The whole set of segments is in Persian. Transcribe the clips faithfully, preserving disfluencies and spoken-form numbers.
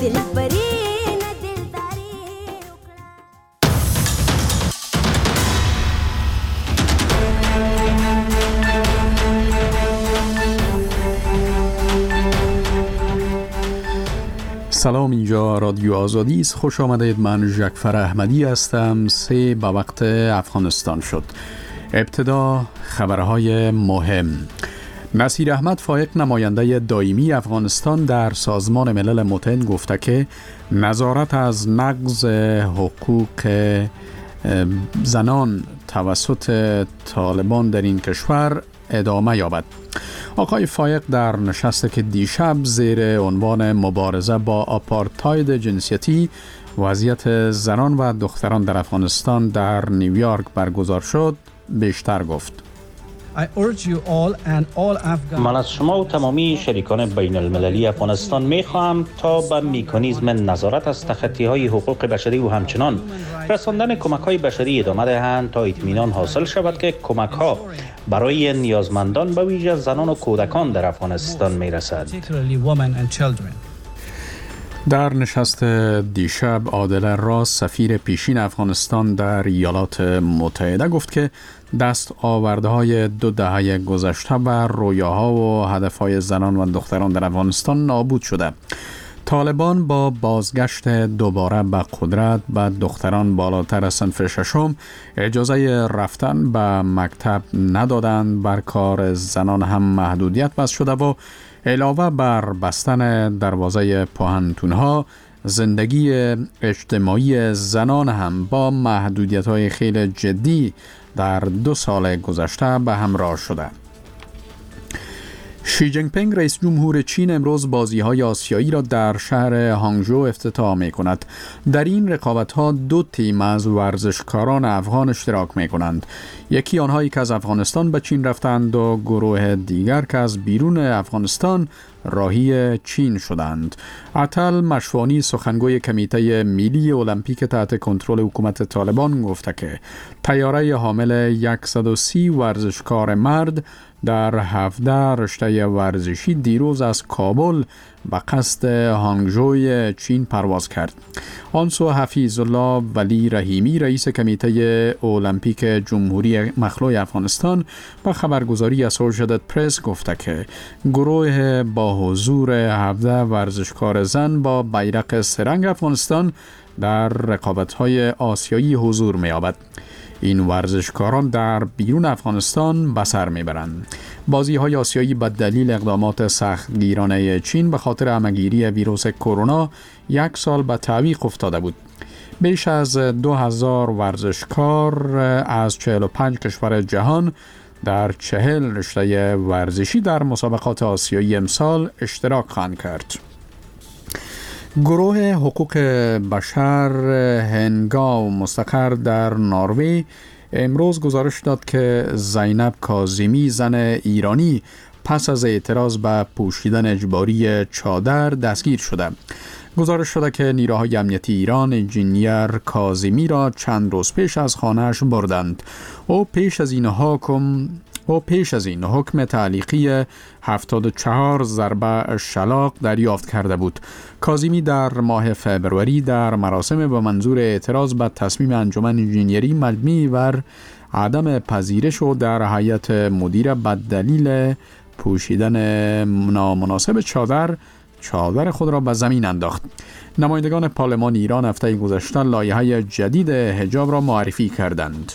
سلام، اینجا رادیو آزادی است. خوش آمدید. من جعفر احمدی هستم. سه به وقت افغانستان شد. ابتدا خبرهای مهم. نصیر احمد فائق، نماینده دائمی افغانستان در سازمان ملل متحد، گفته که نظارت از نقض حقوق زنان توسط طالبان در این کشور ادامه یابد. آقای فائق در نشستی که دیشب زیر عنوان مبارزه با آپارتاید جنسیتی، وضعیت زنان و دختران در افغانستان در نیویورک برگزار شد، بیشتر گفت. من از شما و تمامی شریکان بین المللی افغانستان می خواهم تا به مکانیزم نظارت از تخطی های حقوق بشری و همچنان رساندن کمک های بشری ادامه دهند تا اطمینان حاصل شود که کمک ها برای نیازمندان به ویژه زنان و کودکان در افغانستان می رسد. در نشست دیشب، عادل راز، سفیر پیشین افغانستان در ایالات متحده، گفت که دست آورده های دو دهه گذشته و رویاها و هدفهای زنان و دختران در افغانستان نابود شده. طالبان با بازگشت دوباره به قدرت به دختران بالاتر از صنف ششم اجازه رفتن به مکتب ندادند، بر کار زنان هم محدودیت بس شده و علاوه بر بستن دروازه پوهنتون‌ها، زندگی اجتماعی زنان هم با محدودیت‌های خیلی جدی در دو سال گذشته به همراه شده. شی جین پینگ، رئیس جمهور چین، امروز بازی‌های آسیایی را در شهر هانگژو افتتاح می‌کند. در این رقابت‌ها دو تیم از ورزشکاران افغان اشتراک می‌کنند. یکی آنهایی که از افغانستان به چین رفتند و گروه دیگر که از بیرون افغانستان راهی چین شدند. عطل مشوانی، سخنگوی کمیته ملی المپیک تحت کنترل حکومت طالبان، گفته که طیاره حامل صد و سی ورزشکار مرد در هفده رشته ورزشی دیروز از کابل به قصد هانگژو چین پرواز کرد. آنسو حفیظ الله ولی رحیمی، رئیس کمیته المپیک جمهوری مخلوع افغانستان، به خبرگزاری اسوشییتد پرس گفته که گروه با حضور هفده ورزشکار زن با بیرق سرنگ افغانستان در رقابت‌های آسیایی حضور می‌یابد. این ورزشکاران در بیرون افغانستان به سر میبرند. بازی‌های آسیایی به دلیل اقدامات سختگیرانه چین به خاطر همه‌گیری ویروس کرونا یک سال به تعویق افتاده بود. بیش از دو هزار ورزشکار از چهل و پنج کشور جهان در چهل رشته ورزشی در مسابقات آسیایی امسال اشتراک خواهند کرد. گروه حقوق بشر هنگاو مستقر در نروژ امروز گزارش داد که زینب کاظمی، زن ایرانی، پس از اعتراض به پوشیدن اجباری چادر دستگیر شده. گزارش شده که نیروهای امنیتی ایران انجینیر کاظمی را چند روز پیش از خانه‌اش بردند. او پیش از این حکم او پیش از این حکم تعلیقی هفتاد و چهار ضربه شلاق دریافت کرده بود. کاظمی در ماه فوریه در مراسم به منظور اعتراض به تصمیم انجمن انجینیری مبنی بر عدم پذیرش و در هیئت مدیره به دلیل پوشیدن نامناسب چادر چادر خود را به زمین انداخت. نمایندگان پارلمان ایران هفته گذشته لایحه جدید حجاب را معرفی کردند.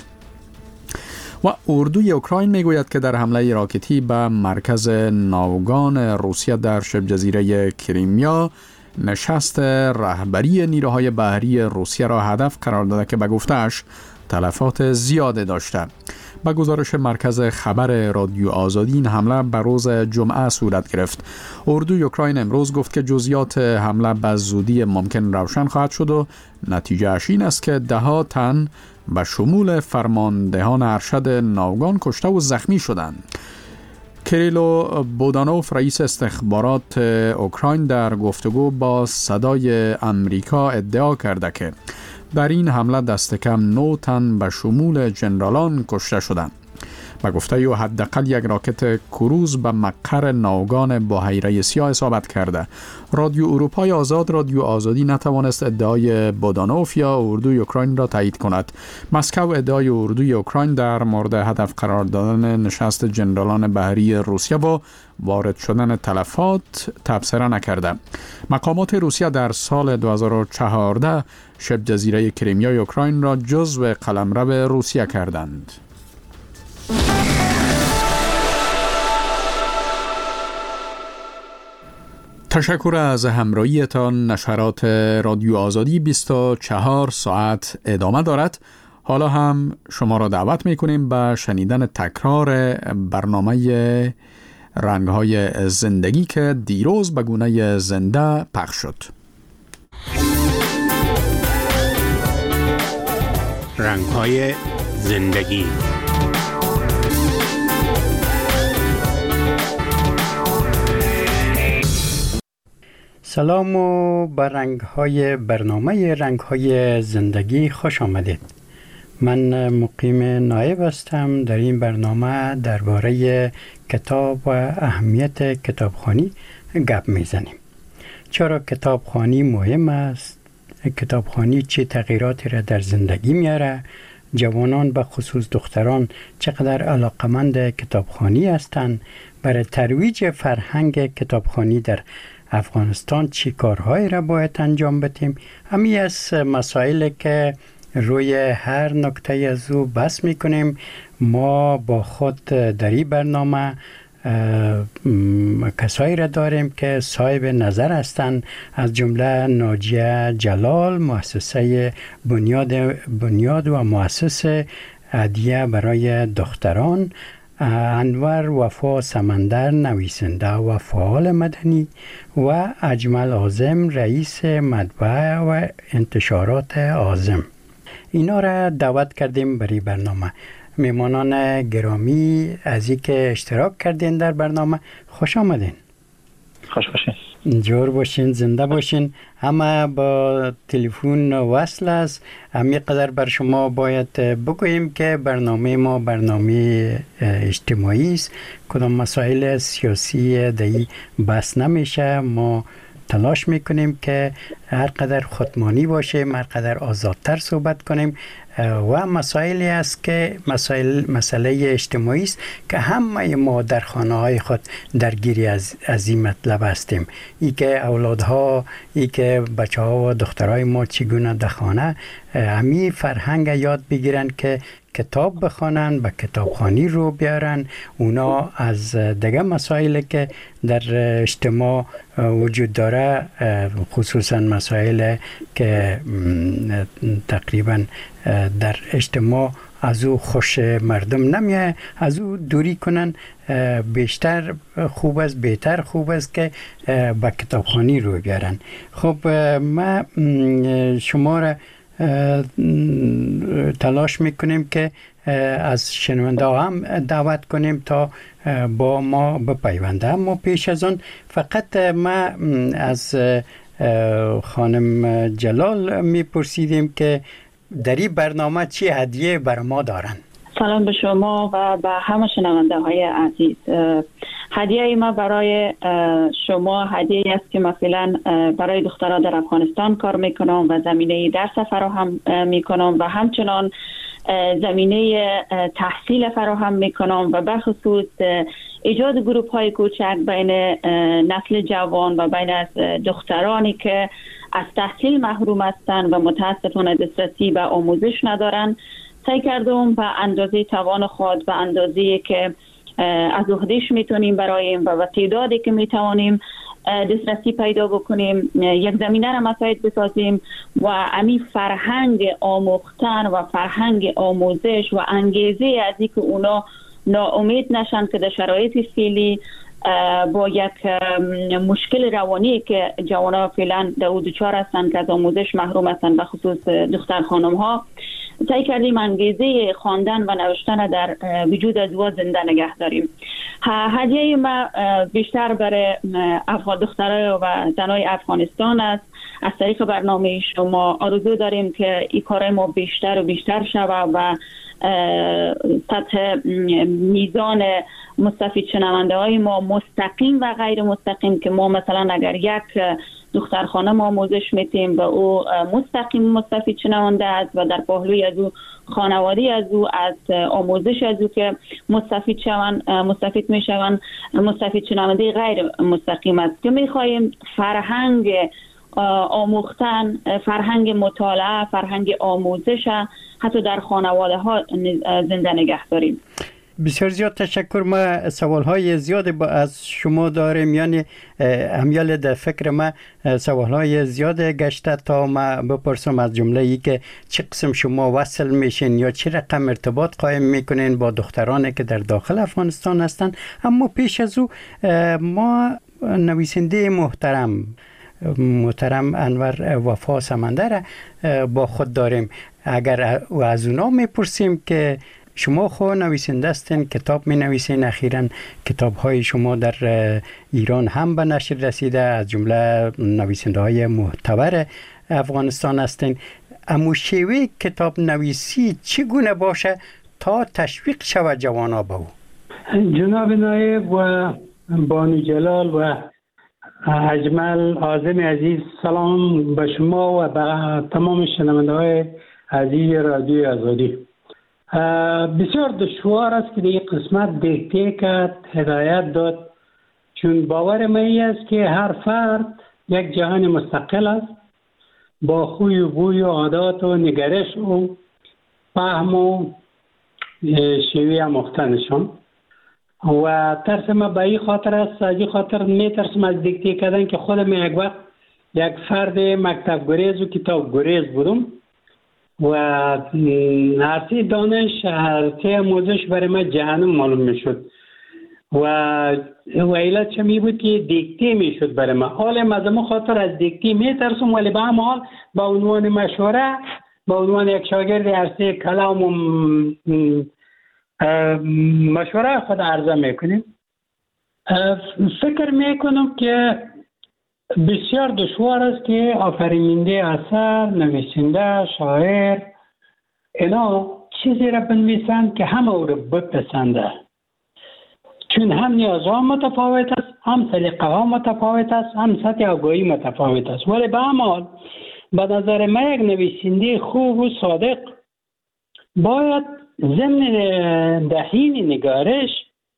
و اردوی اوکراین میگوید که در حمله راکتی به مرکز ناوگان روسیه در شبه جزیره کریمیا نشست رهبری نیروهای بحری روسیه را هدف قرار داده که به گفته‌اش تلفات زیاد داشته. با گزارش مرکز خبر رادیو آزادی، این حمله به روز جمعه صورت گرفت. اردوی اوکراین امروز گفت که جزئیات حمله به زودی ممکن روشن خواهد شد و نتیجه اش این است که ده ها تن به شمول فرماندهان ارشد ناوگان کشته و زخمی شدند. کریلو بودانوف، رئیس استخبارات اوکراین، در گفتگو با صدای امریکا ادعا کرده که در این حمله دست کم نه تن به شمول جنرالان کشته شدند. و گفته او حداقل یک راکت کروز به مقر ناوگان بحیره سیاه اصابت کرده. رادیو اروپای آزاد رادیو آزادی نتوانست ادعای بودانوف یا اردوی اوکراین را تایید کند. مسکو ادعای اردوی اوکراین در مورد هدف قرار دادن نشست جنرالان بحری روسیه با وارد شدن تلفات تبصره نکرده. مقامات روسیه در سال دو هزار و چهارده شبه جزیره کریمیای اوکراین را جزو قلمرو روسیه کردند. تشکر از همراهیتان. نشرات رادیو آزادی بیست و چهار ساعت ادامه دارد. حالا هم شما را دعوت می‌کنیم به شنیدن تکرار برنامه رنگ‌های زندگی که دیروز به گونه زنده پخش شد. رنگ‌های زندگی. سلام و به رنگ‌های برنامه رنگ‌های زندگی خوش آمدید. من مقیم نایب هستم. در این برنامه درباره کتاب و اهمیت کتابخوانی گپ میزنیم. چرا کتابخوانی مهم است؟ کتابخوانی چه تغییراتی را در زندگی میاره؟ جوانان به خصوص دختران چقدر علاقمند کتابخوانی هستند؟ برای ترویج فرهنگ کتابخوانی در افغانستان چی کارهایی را باید انجام بدیم؟ همین از مسائلی که روی هر نکته از او بحث میکنیم. ما با خود در این برنامه کسایی را داریم که صاحب نظر هستند، از جمله ناجیه جلال، مؤسسه بنیاد بنیاد و مؤسس هدیه برای دختران، انور وفا سمندر، نویسنده و فعال مدنی، و اجمل عاظم، رئیس مطبعه و انتشارات عاظم. اینا را دعوت کردیم برای برنامه. میمانان گرامی، از این که اشتراک کردین در برنامه، خوش آمدین. خوش باشین. جور باشین، زنده باشین. همه با تلفن وصل است. همین قدر بر شما باید بگوییم که برنامه ما برنامه اجتماعی است. کدام مسائل سیاسی دهی بحث نمیشه. ما تلاش میکنیم که هر قدر خودمانی باشیم، هر قدر آزادتر صحبت کنیم و مسائلی است که مسائل مسئله اجتماعی است که همه ما در خانه های خود درگیری از از این مطلب هستیم. ای که اولادها، ای که بچه ها و دخترای ما چگونه در خانه همین فرهنگ یاد بگیرن که کتاب بخوانن، به کتابخوانی رو بیارن. اونا از دیگه مسائلی که در اجتماع وجود داره، خصوصا مسائل که تقریبا در اجتماع از او خوش مردم نمیه، از او دوری کنن. بیشتر خوب است، بهتر خوب است که به کتابخوانی رو بیارن. خب ما شما را تلاش میکنیم که از شنونده هم دعوت کنیم تا با ما بپیونده. اما پیش از آن فقط ما از خانم جلال میپرسیدیم که در این برنامه چی هدیه بر ما دارن. سلام به شما و به همه شنونده های عزیز. هدیه ما برای شما هدیه است که مثلا برای دخترها در افغانستان کار میکنم و زمینه درس فراهم میکنم و همچنان زمینه تحصیل فراهم میکنم و بخصوص ایجاد گروپ های کوچک بین نسل جوان و بین از دخترانی که از تحصیل محروم هستند و متاسفانه دسترسی به آموزش ندارند. سعی کردم به اندازه توان خود، به اندازه‌ای که از عهده‌اش میتونیم برایم و به تعدادی که میتوانیم دسترسی پیدا بکنیم یک زمینه را مساعد بسازیم و امی فرهنگ آموختن و فرهنگ آموزش و انگیزه از اینکه اونا ناامید نشن که در شرایط فعلی با یک مشکل روانی که جوانان فعلا در او دچار هستند که از آموزش محروم هستند، به خصوص دختر خانم ها، سعی کردیم انگیزه خواندن و نوشتن در وجود از او زنده نگه داریم. هدیه ما بیشتر برای افغان دخترای و زنای افغانستان است. از طریق برنامه شما آرزو داریم که این کار ما بیشتر و بیشتر شود و سطح میزان مستفید شنونده های ما مستقیم و غیر مستقیم که ما مثلا اگر یک دختر خانم آموزش میتیم و او مستقیم مستفید شنونده است و در پهلوی از او خانواده از او از آموزش از او که مستفید شوند مستفید میشوند مستفید شنونده غیر مستقیم است که میخواهیم فرهنگ آموختن، فرهنگ مطالعه، فرهنگ آموزش حتی در خانواده ها زنده نگه داریم. بسیار زیاد تشکر. ما سوال های زیاد از شما داریم، یعنی امیال در فکر ما سوال های زیاد گشته تا ما بپرسم، از جمله ای که چه قسم شما وصل میشین یا چه رقم ارتباط قائم میکنین با دخترانی که در داخل افغانستان هستند. اما پیش از او ما نویسنده محترم محترم انور وفا سمندر با خود داریم. اگر از اونا میپرسیم که شما خود نویسنده هستین، کتاب می نویسین، اخیراً کتاب های شما در ایران هم به نشر رسیده، از جمله نویسنده های معتبر افغانستان هستین. اما شیوه کتاب نویسی چگونه باشه تا تشویق شود جوانا به او؟ جناب نایب و بانو جلال و اجمل عازم عزیز، سلام به شما و به تمام شنونده های عزیز رادیوی آزادی. بسیار دشوار است که این قسمت دیکته کرد، هدایت داد، چون باور من است که هر فرد یک جهان مستقل است با خوی و بوی و عادات و نگرش و فهم و شیوه مختلفشان. و ترس ما به این خاطر است، از این خاطر می ترسم از دیکته کردن که خودم یک وقت یک فرد مکتب گریز و کتاب گریز بودم و هرچه دانش، هرچه آموزش برای من جهنم معلوم می شد و و علت چه می بود که دیکته می شد برای من. حال از ما خاطر از دیکته می ترسم، ولی به هم حال با عنوان مشوره، با عنوان یک شاگرد عرصه کلام و مشوره خود عرضه می کنیم. فکر می کنم که بسیار دشوار است که آفریننده اثر، نویسنده، شاعر اینا چیزی را بنویسند که همه او را بپسنده، چون هم نیازها متفاوت است، هم سلیقه ها متفاوت است، هم سطح آگاهی متفاوت است. ولی به هر حال به نظر من یک نویسنده خوب و صادق باید ضمن دهین نگارش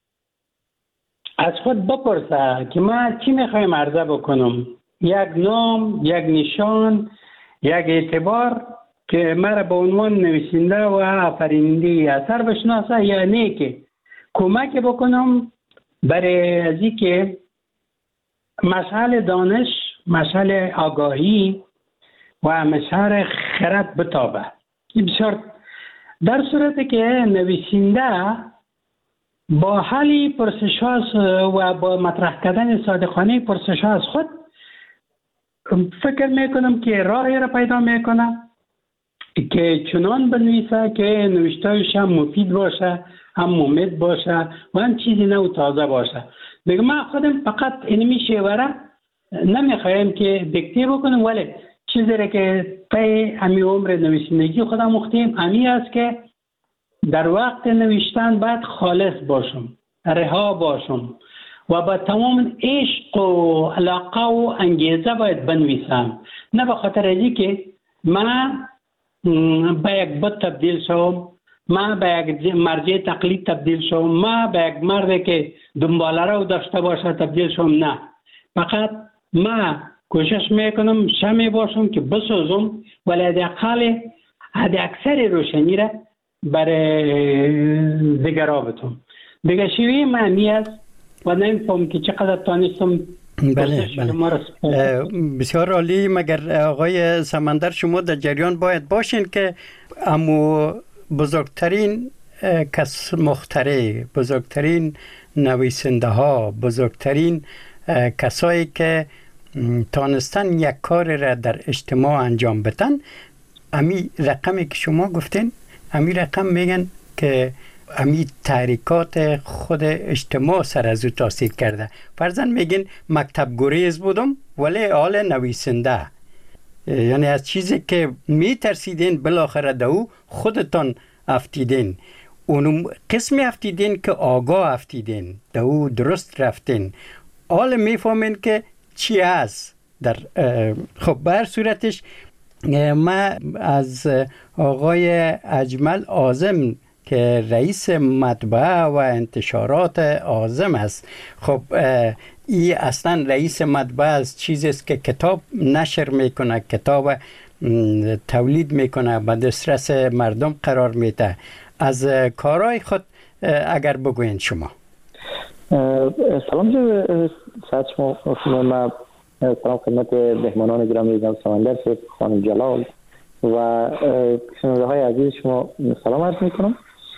از خود بپرسه که من چی میخوایم عرضه بکنم، یک نام، یک نشان، یک اعتبار که مرا به عنوان نویسنده و آفریننده اثر بشناسه، یا نه که کمک بکنم برای از این که مشعل دانش، مشعل آگاهی و مشعل خرد بتابه. بسیار در صورتی که نویسنده با حل پرسش‌ها و با مطرح کردن صادقانه پرسش‌ها از خود فکر میکنم که راهی را پیدا میکنه که چنان بنویسه که نوشته‌اش هم مفید باشه، هم مفید باشه و هم چیزی نو تازه باشه. دیگه من خودم فقط اینمی شیوه نمیخوایم که دیکته بکنم، ولی چیزی را که پی همی عمر نویسندگی خودم مختیم همی است که در وقت نوشتن باید خالص باشم، رها باشم و با تمام عشق و علاقه و انگیزه باید بنویسم، نه به خاطر اینکه که من به یک بت تبدیل شوم، من به یک مرجع تقلید تبدیل شوم، من به یک مرد که دنباله رو داشته باشه تبدیل شوم. نه، فقط من کوشش میکنم شمع باشم که بسوزم، ولی حداقل حد اکثر روشنی را برای دیگرها بتونم. دیگه شیوه معنی است و نمیفهم که چقدر تانستم. بله بله بسیار عالی. مگر آقای سمندر شما در جریان باید باشین که امو بزرگترین کس مخترع، بزرگترین نویسنده ها، بزرگترین کسایی که تانستن یک کار را در اجتماع انجام بدن، امی رقمی که شما گفتین، امی رقم میگن که امی تحریکات خود اجتماع سر از او تاثیر کرده. فرضاً میگین مکتب گریز بودم ولی حال نویسنده، یعنی از چیزی که میترسیدین بالاخره دو خودتان افتیدین. اون قسم افتیدین که آگاه افتیدین، در او درست رفتین، حالا میفهمین که چی هست. در خب بر صورتش ما از آقای اجمل اعظم که رئیس مطبعه و انتشارات اعظم است، خب این اصلا رئیس مطبعه از چیزی است که کتاب نشر میکنه، کتاب تولید میکنه، به دسترس مردم قرار میده. از کارهای خود اگر بگوین شما. سلام جو ساعت شما ما سلام خدمت مهمانان گرامی جناب سمندر صاحب، خانم جلال و شنونده های عزیز شما سلام عرض میکنم.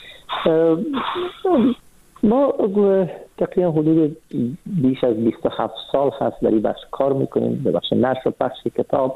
ما تقریبا حدود بیش از بیست و هفت سال هست در این بخش کار میکنیم، به بخش نشر و پخش کتاب.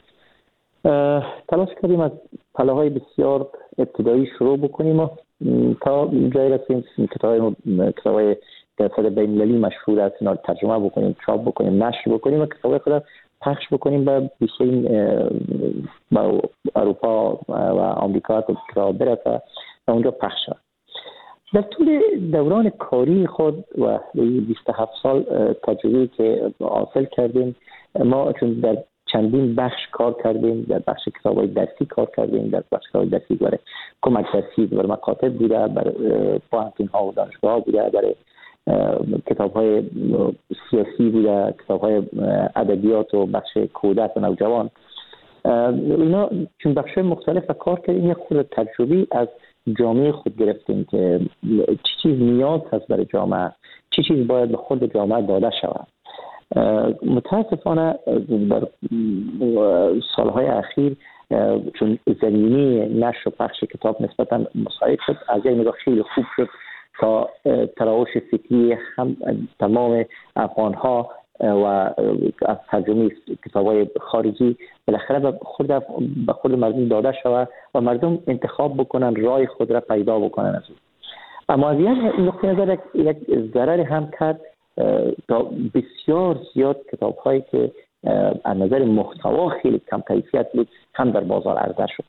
تلاش کردیم از پله‌های بسیار ابتدایی شروع بکنیم و تا جایی رسیم کتاب کتاب‌های در سطح بین‌المللی مشهور است اینا ترجمه بکنیم، چاپ بکنیم، نشر بکنیم و کتاب خود پخش بکنیم به بیشترین با اروپا و آمریکا تا کتاب برسه و اونجا پخش شد. در طول دوران کاری خود و بیست و هفت سال تجربه که حاصل کردیم، ما چون در چندین بخش کار کردیم، در بخش کتاب‌های درسی کار کردیم، در بخش کتاب‌های درسی برای کمک درسی بر مکاتب بوده، برای پوهنتون‌ها و دانشگاه‌ها بوده، برای کتاب‌های سیاسی بوده، کتاب‌های ادبیات و بخش کودک و نوجوان. اینا چون بخش‌های مختلف کار کردیم، یک خورده تجربی از جامعه خود گرفتیم که چی چیز نیاز هست برای جامعه، چی چیز باید به خود جامعه داده شود. متاسفانه در سالهای اخیر چون زمینه نشر و پخش کتاب نسبتا مساعد شد، از یک نگاه خیلی خوب شد تا تراوش فکری هم تمام افغان‌ها و از ترجمه کتاب‌های خارجی بالاخره به خود به خود مردم داده شود و مردم انتخاب بکنن، رای خود را پیدا بکنن از اون. اما از یک نقطه نظر یک ضرر هم کرد تا بسیار زیاد کتاب‌هایی که از نظر محتوا خیلی کم کیفیت بود هم در بازار عرضه شد.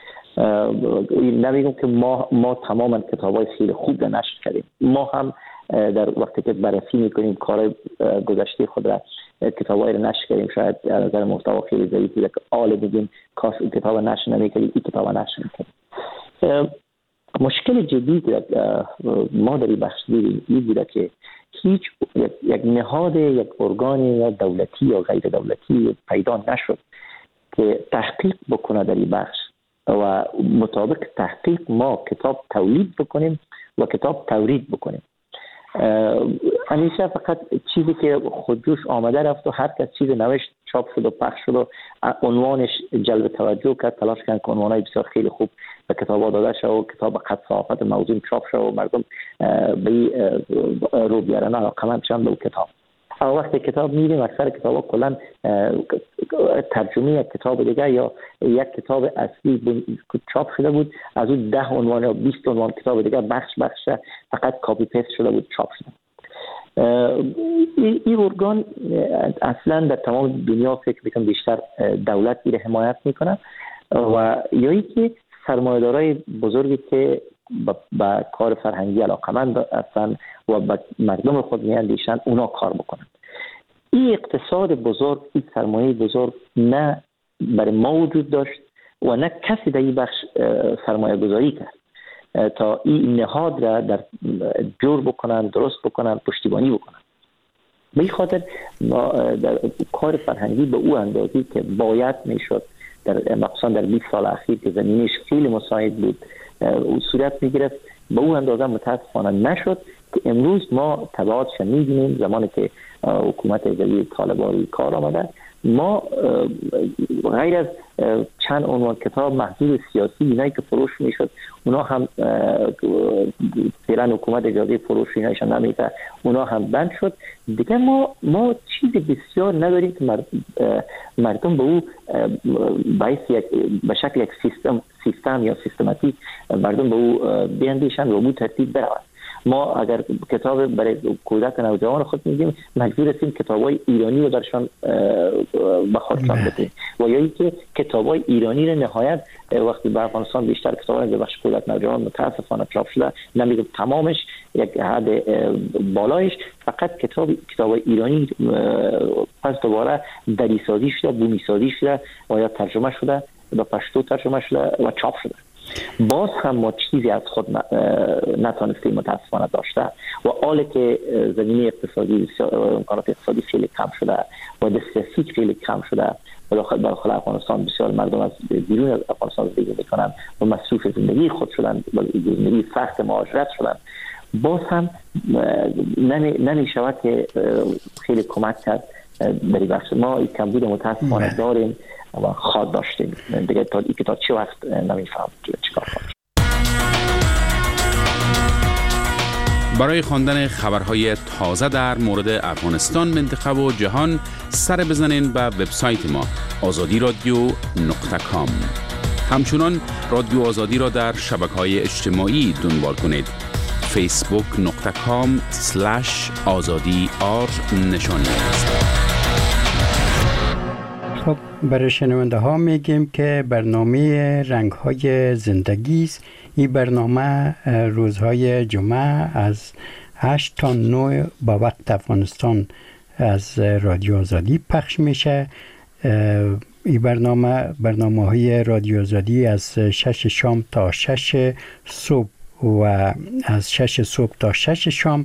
نمیگم که ما ما تماما کتاب‌های خیلی خوب نشر کردیم، ما هم در وقتی که بررسی می‌کنیم کار گذشته خود را کتاب‌های را نشر کردیم، شاید از نظر محتوا خیلی ضعیف بود که آل بگیم کاش این کتاب نشر نمی‌کردیم، این کتاب نشر می‌کردیم. مشکل جدی که ما در این بخش دیدیم این بوده که هیچ یک نهاد، یک ارگان یا دولتی یا غیر دولتی پیدا نشد که تحقیق بکنه در این بخش و مطابق تحقیق ما کتاب تولید بکنیم و کتاب تورید بکنیم. همیشه فقط چیزی که خودجوش آمده رفت و هر کس چیز نوشت، چاپ شد و پخش شد و عنوانش جلب توجه کرد، تلاش کرد که عنوانای بسیار خیلی خوب به کتاب داده شد و کتاب قد صحافت موضوع چاپ شد و مردم به رو بیارن علاقمند شدن به اون کتاب. اما وقتی کتاب می‌بینیم اکثر کتاب‌ها کلاً ترجمه یک کتاب دیگه یا یک کتاب اصلی چاپ شده بود، از اون ده عنوان یا بیست عنوان کتاب دیگه بخش بخش فقط کاپی پیست شده بود چاپ شده. این ارگان اصلا در تمام دنیا فکر میکنم بیشتر دولت میره حمایت میکنه و یا اینکه سرمایه‌دارای بزرگی که با کار فرهنگی علاقمند هستن و با مردم خود میاندیشن اونا کار بکنن. این اقتصاد بزرگ، این سرمایه بزرگ نه برای ما وجود داشت و نه کسی در این بخش سرمایه گذاری کرد تا این نهاد را در جور بکنن، درست بکنن، پشتیبانی بکنن. به این خاطر در کار فرهنگی به او اندازی که باید میشد در مخصوصا در بیست سال اخیر که زمینش خیلی مساعد بود او صورت میگرفت، به او اندازه متاسفانه نشد که امروز ما تبعاتش می‌بینیم. زمانی که حکومت جدید طالبانی کار آمده، ما غیر از چند عنوان کتاب محدود سیاسی اینایی که فروش میشد اونا هم فعلا حکومت اجازه فروش اینایشان نمیده، اونا هم بند شد دیگه. ما ما چیزی بسیار نداریم که مردم به او باعث یک به شکل یک سیستم سیستم یا سیستماتیک مردم به او بیاندیشن و به ترتیب برود. ما اگر کتاب برای کودک نوجوان خود میگیم مجبور هستیم کتابای ایرانی رو درشان به خودشان بدیم و یا اینکه کتابای ایرانی رو نهایت وقتی به افغانستان بیشتر کتابای در بخش کودک نوجوان متاسفانه چاپ شده، نمیگم تمامش، یک حد بالایش فقط کتاب کتابای ایرانی پس دوباره دری سازی شده، بومی سازی شده و یا ترجمه شده به پشتو ترجمه شده و چاپ شده. باز هم ما چیزی از خود نتونستیم متاسفانه داشته و حالی که زمینه اقتصادی امکانات اقتصادی خیلی کم شده و دسترسی خیلی کم شده و داخل داخل افغانستان بسیار مردم از بیرون از افغانستان زندگی میکنن و مصروف زندگی خود شدن و زندگی سخت مهاجرت شدن، باز هم نمی شود که خیلی کمک کرد در این بخش. ما این کمبود متاسفانه داریم و خواد داشتیم دیگه تا اینکه تا چه وقت نمیفهم چیکار کنیم. برای خواندن خبرهای تازه در مورد افغانستان، منطقه و جهان سر بزنین به وبسایت ما آزادی رادیو نقطه کام. همچنان رادیو آزادی را در شبکه‌های اجتماعی دنبال کنید. فیسبوک نقطه کام سلش آزادی آر نشانی است. خب برای شنونده ها میگیم که برنامه رنگ های زندگی است. این برنامه روزهای جمعه از هشت تا نه با وقت افغانستان از رادیو آزادی پخش میشه. این برنامه برنامه های رادیو آزادی از شش شام تا شش صبح و از شش صبح تا شش شام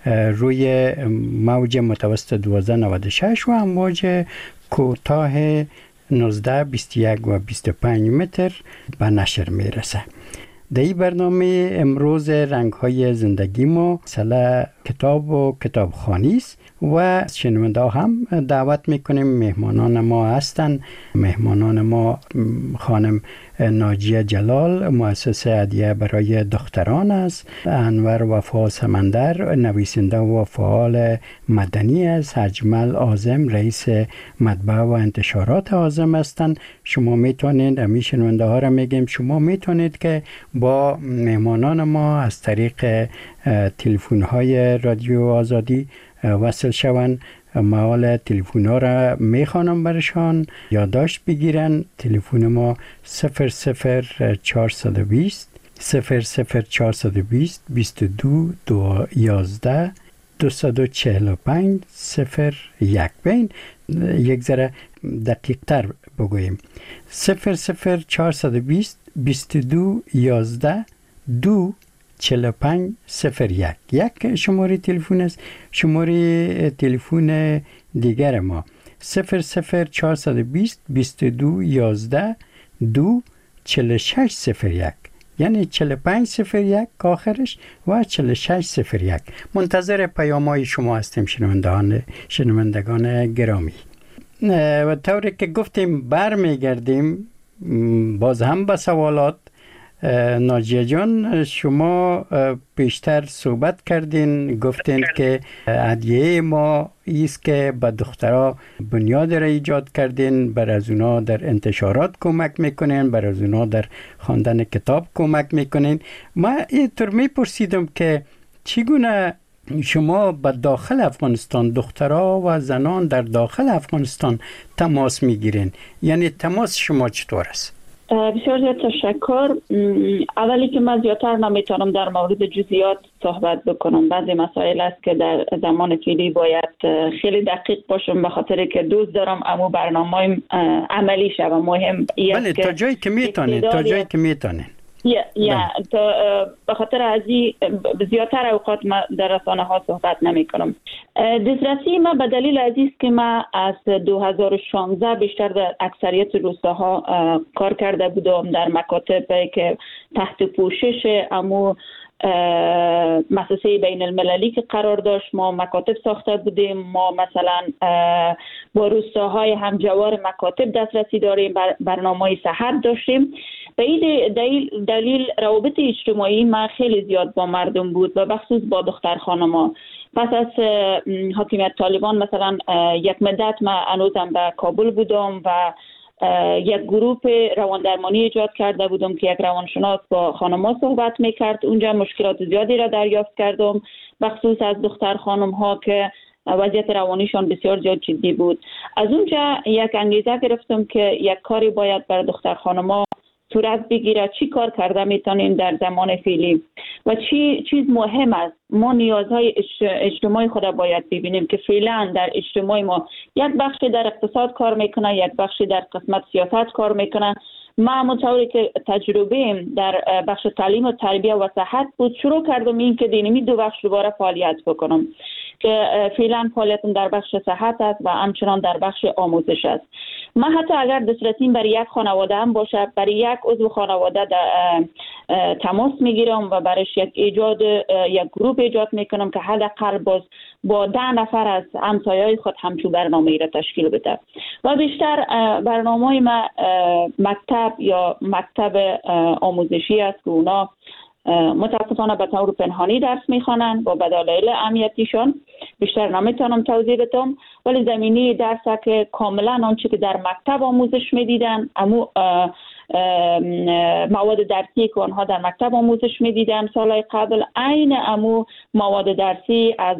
روی موج متوسط دوازده نود و شش و موج کوتاه نوزده بیست و یک و بیست و پنج متر به نشر میرسه. در این برنامه امروز رنگ های زندگی ما مثلا کتاب و کتابخوانی است و شنونده هم دعوت میکنیم. مهمانان ما هستن. مهمانان ما خانم ناجیه جلال، مؤسسه هدیه برای دختران است. انور وفا سمندر، نویسنده و فعال مدنی است. اجمل اعظم، رئیس مطبعه و انتشارات اعظم هستند. شما میتونید، امی شنونده ها را میگیم، شما میتونید که با مهمانان ما از طریق تلفن های رادیو آزادی وصل شوند. موال تلفن ها را میخوانم برشان یادداشت بگیرن. تلفن ما صفر صفر چهارصد و بیست صفر صفر چهارصد و بیست بیست و دو دو یازده دویست و چهل و پنج صفر یک. بین یک ذره دقیق تر بگوییم. صفر صفر چهارصد و بیست بیست و دو یازده دو چهل و پنج صفر یک. یک شماره تلفن است. شماره تلفن دیگر ما صفر صفر چهارصد و بیست بیست و دو یازده دو چهل و شش صفر یک، یعنی چهل و پنج صفر یک آخرش و چهل و شش صفر یک. منتظر پیام‌های شما هستیم شنوندگان شنوندگان گرامی. و طوری که گفتیم برمیگردیم باز هم به سوالات. ناجیه جان، شما بیشتر صحبت کردین، گفتین که هدیه ما ایست که به دخترها بنیاد را ایجاد کردین، بر از اونا در انتشارات کمک میکنین، بر از اونا در خواندن کتاب کمک میکنین. ما اینطور میپرسیدم که چگونه شما به داخل افغانستان، دخترها و زنان در داخل افغانستان تماس میگیرین؟ یعنی تماس شما چطور است؟ بسیار زیاد تشکر. اولی که من زیادتر نمیتونم در مورد جزئیات صحبت بکنم. بعضی مسائل است که در زمان فعلی باید خیلی دقیق باشم به خاطر که دوست دارم اما برنامه عملی شه و مهم بله تا جایی که میتونین تا جایی که میتونین یا یا به خاطر ازی زیادتر اوقات ما در رسانه ها صحبت نمی کنم. دسترسی ما به دلیل عزیز که ما از دو هزار و شانزده بیشتر در اکثریت روستاها کار کرده بودم در مکاتب که تحت پوشش امو مؤسسه بین المللی که قرار داشت. ما مکاتب ساخته بودیم. ما مثلا با روستاهای همجوار مکاتب دسترسی داریم. برنامه صحت داشتیم. به این دلیل, دلیل روابط اجتماعی ما خیلی زیاد با مردم بود و بخصوص با دختر خانما. پس از حاکمیت طالبان مثلا یک مدت ما هنوزم به کابل بودم و یک گروه رواندرمانی ایجاد کرده بودم که یک روانشناس با خانم‌ها صحبت میکرد. اونجا مشکلات زیادی را دریافت کردم، بخصوص از دختر خانم‌ها که وضعیت روانیشان بسیار زیاد جدی بود. از اونجا یک انگیزه گرفتم که یک کاری باید برای دختر خانم‌ها صورت بگیره. چی کار کرده میتونیم در زمان فعلی و چی چیز مهم است. ما نیازهای اجتماعی خود باید ببینیم که فعلا در اجتماع ما یک بخشی در اقتصاد کار میکنه، یک بخشی در قسمت سیاست کار میکنه. ما مطوری که تجربه در بخش تعلیم و تربیه و صحت بود، شروع کردم این که دینمی دو بخش دوباره فعالیت بکنم که فعلا فعالیتم در بخش صحت است و همچنان در بخش آموزش است. من حتی اگر دسترسیم برای یک خانواده هم باشه، برای یک عضو خانواده تماس میگیرم و برایش یک ایجاد یک گروه ایجاد میکنم که حداقل باز با ده نفر از همسایه‌های خود همچون برنامه را تشکیل بده. و بیشتر برنامه ما مکتب یا مکتب آموزشی است که اونا متاسفانه به طور پنهانی درس میخوانند و به دلایل امنیتیشان بیشتر نمیتونم توضیح بدم، ولی زمینی درس که کاملا آنچه که در مکتب آموزش میدیدن، امو مواد درسی که آنها در مکتب آموزش میدیدن سالهای قبل، عین امو مواد درسی از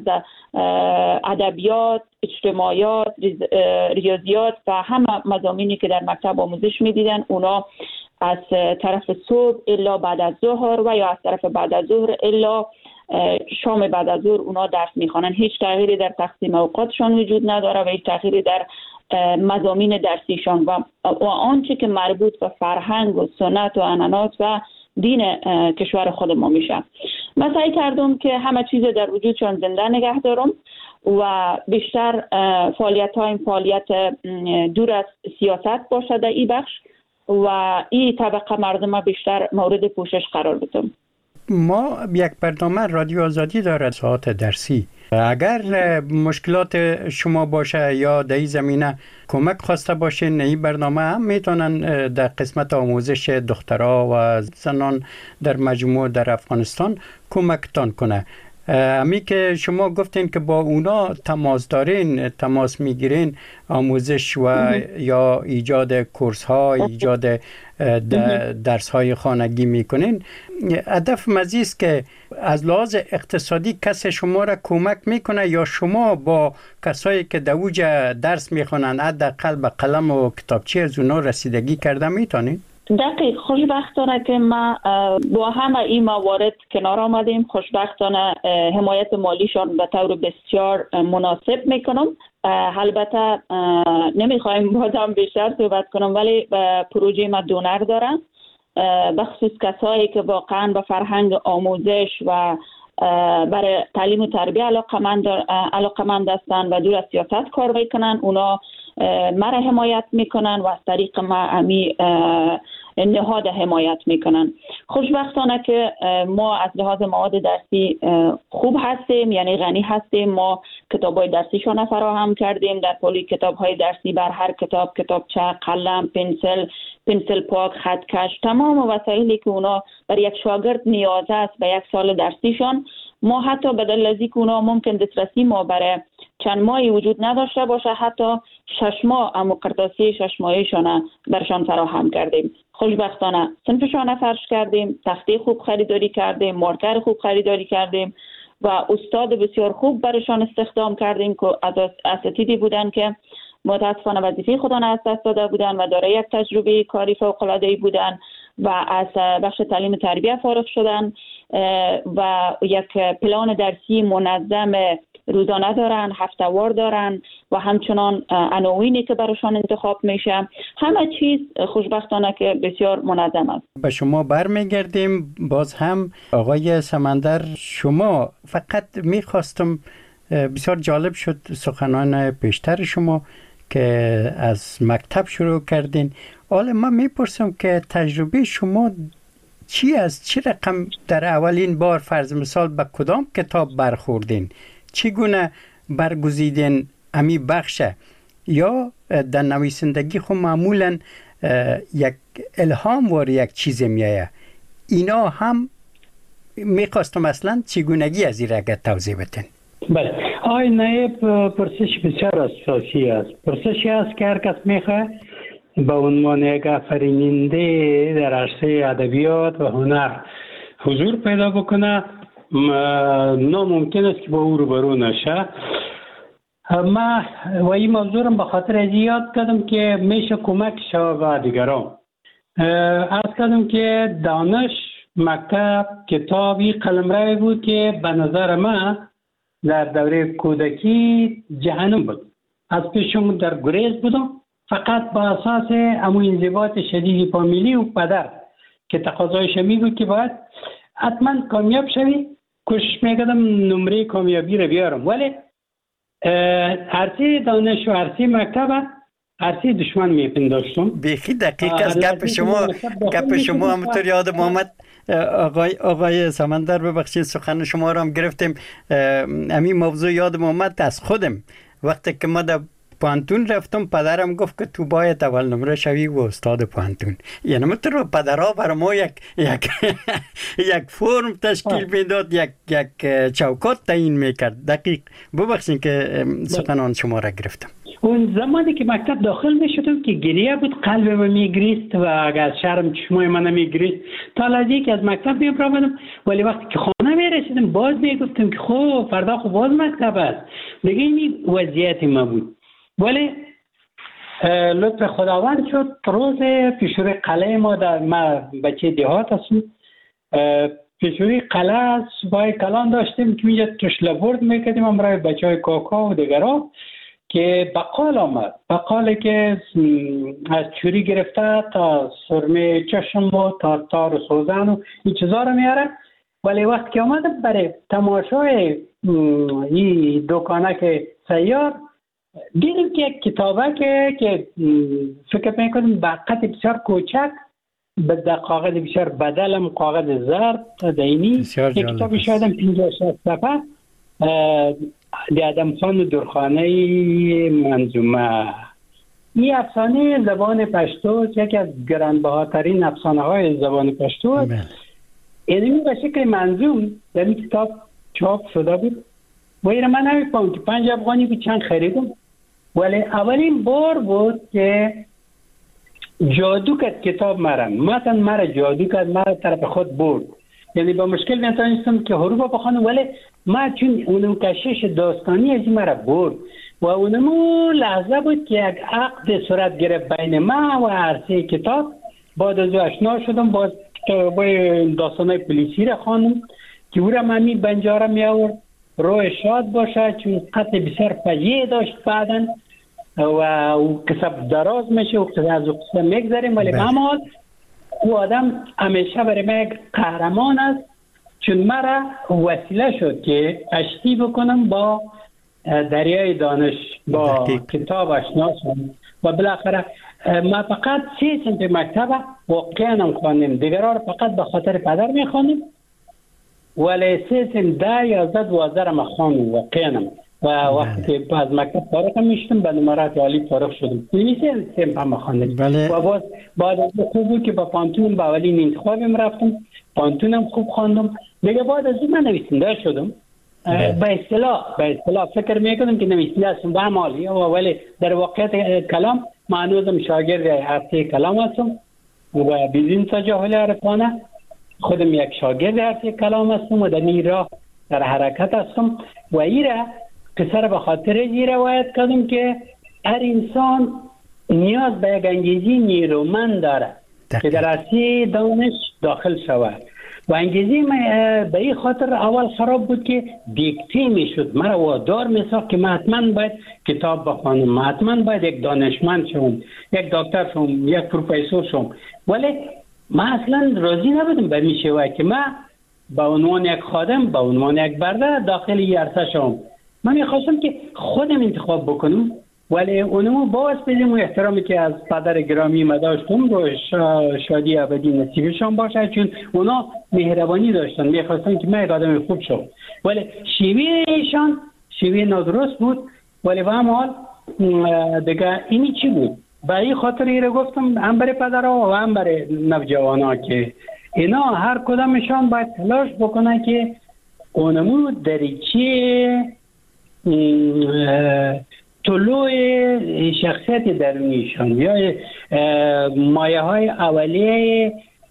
ادبیات، اجتماعیات، ریاضیات و همه مضامینی که در مکتب آموزش میدیدن، اونا از طرف صبح الا بعد از ظهر و یا از طرف بعد از ظهر الا شام بعد از ظهر اونا درس میخوانن. هیچ تغییری در تقسیم اوقاتشان وجود نداره و هیچ تغییری در مضامین درسیشان و, و آنچه که مربوط به فرهنگ و سنت و عنعنات و دین کشور خود ما میشه. من سعی کردم که همه چیز در وجودشان زنده نگه دارم و بیشتر فعالیت های فعالیت دور از سیاست باشه در این بخش و این طبقه مردم بیشتر مورد پوشش قرار بدم. ما یک برنامه رادیو آزادی دارد ساعت درسی. اگر مشکلات شما باشه یا در این زمینه کمک خواسته باشین، این برنامه هم میتونن در قسمت آموزش دخترها و زنان در مجموع در افغانستان کمکتان کنه. امی که شما گفتین که با اونا تماس دارین، تماس میگیرین، آموزش و یا ایجاد کورس ها، ایجاد درس های خانگی میکنین، هدف مزید است که از لحاظ اقتصادی کس شما را کمک میکنه یا شما با کسایی که در اوجا درس میخونن حداقل به قلم و کتابچه از اونا رسیدگی کرده میتونین؟ دقیق. خوشبختانه که ما با همه این موارد کنار آمدیم. خوشبختانه حمایت مالیشان به طور بسیار مناسب میکنم. البته نمیخوایم بازم بیشتر صحبت کنم، ولی پروژه ما دونر دارن، بخصوص کسایی که واقعا به فرهنگ آموزش و برای تعلیم و تربیه علاقمند هستند و دور از سیاست کار میکنن. اونا مرا حمایت میکنن و از طریق ما امی نهاد حمایت میکنن. خوشبختانه که ما از لحاظ مواد درسی خوب هستیم، یعنی غنی هستیم. ما کتاب‌های درسیشون فراهم کردیم. در پلی کتاب‌های درسی بر هر کتاب، کتابچه، قلم، پنسل، پنسل پاک، خطکش، تمام وسایلی که اونا برای یک شاگرد نیاز است به یک سال درسیشون، ما حتی بدل از اینکه اونا ممکن دسترسی ما برای چند ماهی وجود نداشته باشه، حتی شش ماه اما قرطاسی شش ماهیشون برشان فراهم کردیم. خوشبختانه صنفشان فرش کردیم، تخته خوب خریداری کردیم، مارکر خوب خریداری کردیم و استاد بسیار خوب برشان استخدام کردیم که اساتیدی بودن که متاسفانه وظیفه خود از دست داده بودن و دارای یک تجربه کاری فوق‌العاده‌ای بودن و از بخش تعلیم تربیه فارغ شدن و یک پلان درسی منظم روزانه دارن، هفته‌وار دارن و همچنان عناوینی که براشان انتخاب میشه. همه چیز خوشبختانه که بسیار منظم است. به شما برمیگردیم باز هم آقای سمندر. شما فقط میخواستم، بسیار جالب شد سخنان پیشتر شما که از مکتب شروع کردین. حالا من میپرسم که تجربه شما چی است؟ چی رقم در اولین بار فرض مثال به کدام کتاب برخوردین؟ چگونه برگزیدین امی بخشه؟ یا در نویسندگی خود معمولا یک الهام وار یک چیز میایه. اینا هم میخواستم اصلا چگونگی از این رگه توضیح بدین. بله آقای نایب، پرسش بسیار اساسی است. پرسشی است که هر کس میخواه به عنوان یک آفریننده در عرصه ادبیات و هنر حضور پیدا بکنه ناممکن است که با او روبرو نشه. ما و این موضوع رو به خاطر از یاد کردم که میشه کمک شود به دیگران. عرض کردم که دانش، مکتب، کتابی قلمرو بود که به نظر من در دوره کودکی جهنم بود. از پیشم در گریز بودم، فقط با اساس همون انضباط شدید فامیلی و پدر که تقاضایش می بود که باید حتما کامیاب شوی، کوشش میکردم نمره کامیابی رو بیارم. ولی عرصه دانش و عرصه مکتب عرصه دشمن میپنداشتم. بیخی دقیق است گپ شما. گپ شما همونطور یادم آمد آقای آقای سمندر، ببخشید سخن شما رو هم گرفتیم. همین موضوع یادم آمد از خودم. وقتی که ما در پانتون رفتم پدرم گفت که تو باید اول نمره شوی و استاد پانتون. یعنی مثل پدرها برای ما یک یک یک فرم تشکیل میداد، یک یک چوکات تعیین میکرد. دقیق. ببخشید که سخنان شما را گرفتم. اون زمانی که مکتب داخل می شدم که گریه بود، قلب من می گریست و از شرم چشمای من می گریست تا لحظه‌ای که از مکتب می برآمدم. ولی وقتی که خانه می رسیدم باز می گفتم که خب فردا خب باز مکتب است. دیگه این وضعیت ما بود. ولی لطف خداوند شد روز پیشوری قلعه ما، در ما بچه دیهات هستم، پیشوری قلعه صبح کلان داشتیم که اینجا تشله برد میکردیم همراه بچه های کاکا و دیگرها که بقال آمد. بقالی که از چوری گرفته تا سرمه چشم و تا تار و سوزن و این چیزا رو میاره. ولی وقت که آمدم برای تماشای این دکانک سیار دیدم که یک کتابه که که فکر میکنم با قد بسیار کوچک به کاغذ بسیار بدلم، کاغذ زرد دینی، یک کتاب شایدم پنجاه شصت صفحه دی آدم خان درخانه منظومه. این افسانه زبان پشتو یکی از گرانبهاترین افسانه های زبان پشتو است. اینمی به شکل منظوم در این کتاب چاپ شده بود و این من نمی‌فهمم که پنج افغانی بود چند خریدم. ولی اولین بار بود که جادو کرد کتاب مرا، مثلا مرا جادو کرد، مرا طرف خود برد. یعنی با مشکل میتونستم که حروف بخوانم، ولی ما چون اونم کشش داستانی از این مرا برد و اونمو لحظه بود که یک عقد صورت گرفت بین ما و عرصه کتاب. بعد از آشنا شدم، باز داستانای پلیسی را خواندم که او را ممی بنجاره می آورد روی شاد باشه چون قطع بسیار فجیع داشت بعدن و او قصه دراز میشه و قصه از او قصه میگذاریم. ولی همال او آدم همیشه برای من یک قهرمان است چون مرا وسیله شد که اشتی بکنم با دریای دانش، با کتاب آشنا شدم و بالاخره ما فقط سه سنت مکتب واقعا هم خواندیم، دیگرها رو فقط به خاطر پدر میخوانیم. ولی سه سن ده یازده دوازده را ما خواندم واقعا. و وقتی که از مکتب فارغ میشتم به نمرات عالی فارغ شدم. این سه سن هم خواندم و باز بعد از خوب بود که با پانتون با اولین انتخابم رفتم، پانتونم خوب خواندم. دیگه بعد از من نویسنده شدم. به اصطلاح به اصطلاح فکر میکنم که نویسنده هستم به عمالی، ولی در واقعیت کلام ما هنوزم شاگرد عرصه کلام هستم و بدون تجاهل عرفانه خودم یک شاگرد عرصه کلام هستم و در این راه در حرکت هستم. و این را قصه به خاطر این روایت کردم که هر انسان نیاز به یک انگیزی نیرومند داره که در عرصه دانش داخل شود. و انگیزی به این خاطر اول خراب بود که دیکته می شد، مرا وادار می ساخت که من حتما باید کتاب بخوانم، من حتما باید یک دانشمند شوم، یک دکتر شوم، یک پروفسور شوم. ولی من اصلا راضی نبودم به می شوه که من به عنوان یک خادم، به عنوان یک برده داخل این عرصه شوم. من می خواستم که خودم انتخاب بکنم، ولی اونمو باز بدیم و احترامی که از پدر گرامی ما داشتم رو شادی ابدی نصیبشان باشه، چون اونا مهربانی داشتن، میخواستن که من یک آدم خوب شم. ولی شیوهشان شیوه نادرست بود. ولی به هم حال دیگه اینی چی بود؟ به این خاطر ایره گفتم هم برای پدرها و هم برای نوجوانها که اینا هر کدامشان باید تلاش بکنن که اونمو دریچه طلوع شخصیت درونیشان یا مایه های اولیه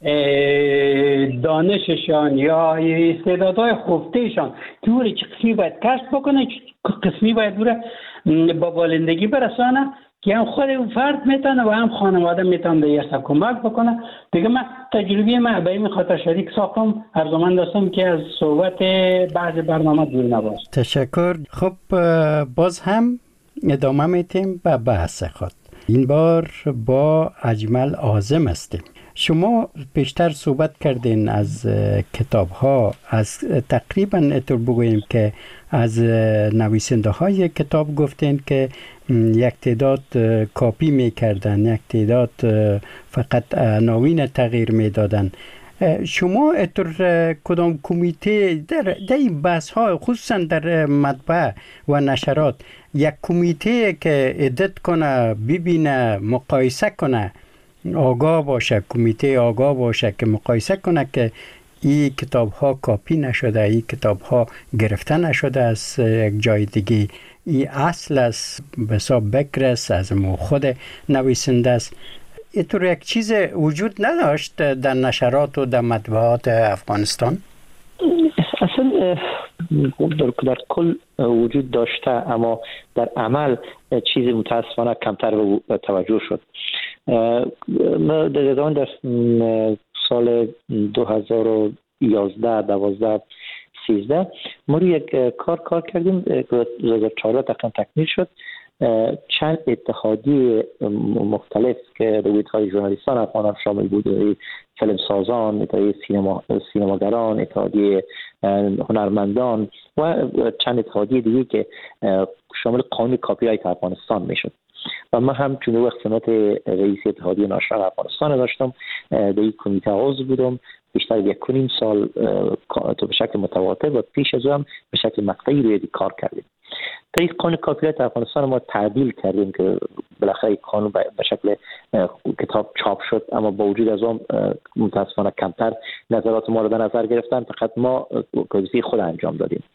دانششان یا استعدادهای خفتهشان که او چه قسمی باید کشف بکنه، چه قسمی باید او با بالندگی برسانه که هم خود او فرد میتونه و هم خانواده میتونه به یه کمک بکنه. دیگه من تجربه من به این خاطر شریک ساختم، ارزمند هستم که از صحبت بعض برنامه دور نباشه. تشکر. خب باز هم ادامه میتیم به بحث خود. این بار با اجمل عازم هستیم. شما بیشتر صحبت کردین از کتاب ها، از تقریبا اتر بگوییم که از نویسنده های کتاب گفتین که یک تعداد کاپی میکردن، یک تعداد فقط عناوین تغییر میدادن. شما اتر کدام کمیته در این بحث ها، خصوصا در مطبعه و نشرات، یک کمیته که ادت کنه، ببینه، مقایسه کنه، آگاه باشه، کمیته آگاه باشه که مقایسه کنه که این کتاب ها کاپی نشده، این کتاب ها گرفته نشده از یک جای دیگه، این اصل است، به حساب بکر است، از مو خود نویسنده است. اینطور یک چیز وجود نداشت در نشرات و در مطبوعات افغانستان؟ اصلا در, در کل وجود داشته، اما در عمل چیزی متاسفانه کمتر توجه شد. ما در زمان در سال دو هزار و یازده دوازده سیزده ما روی یک کار کار کردیم که دو هزار و چهارده تقریبا تکمیل شد. چند اتحادیه مختلف که رویدهای ژورنالیستان افغان شامل بود، فیلم سازان، اتحادیه سینما سینماگران، اتحادیه هنرمندان و چند اتحادیه دیگه که شامل قانون کاپی رایت افغانستان میشد. و من هم چون وقت سمت رئیس اتحادیه ناشران افغانستان داشتم، در این کمیته عضو بودم بیشتر یک کنیم سال تو به شکل متواتر و پیش از هم به شکل مقطعی روی کار کردیم. تا این قانون کاپی رایت افغانستان ما تعدیل کردیم که بالاخره این قانون به شکل کتاب چاپ شد، اما با وجود از اون متاسفانه کمتر نظرات ما رو به نظر گرفتن، فقط ما کاریزی خود انجام دادیم.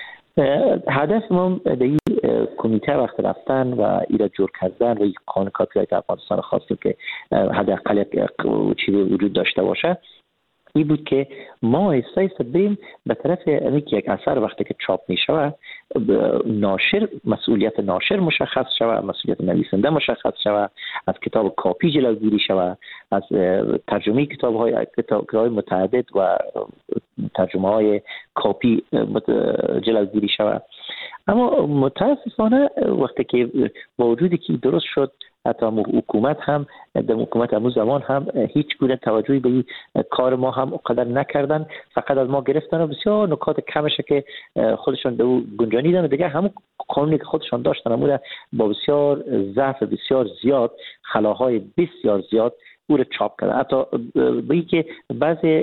هدف ما در این کمیته وقت رفتن و ایراد جور کردن و این قانون کاپی رایت افغانستان خواستیم که حداقل یک چیزی وجود داشته باشه، این بود که ما ایستا ایستا بریم به طرف اینکه یک اثر وقتی که چاپ می شود، ناشر مسئولیت ناشر مشخص شود، مسئولیت نویسنده مشخص شود، از کتاب کاپی جلوگیری شود، از ترجمه کتاب های کتاب های متعدد و ترجمه های کاپی جلوگیری شود. اما متاسفانه وقتی که با وجودی که درست شد، حتی حکومت هم در حکومت همون زمان هم هیچ گونه توجهی به این کار ما هم اقدر نکردن، فقط از ما گرفتن و بسیار نکات کمشه که خودشان دو گنجانیدن و دیگه همون قانونی که خودشان داشتن همون با بسیار ضعف بسیار زیاد، خلاهای بسیار زیاد او رو چاپ کرده. حتی به این که بعضی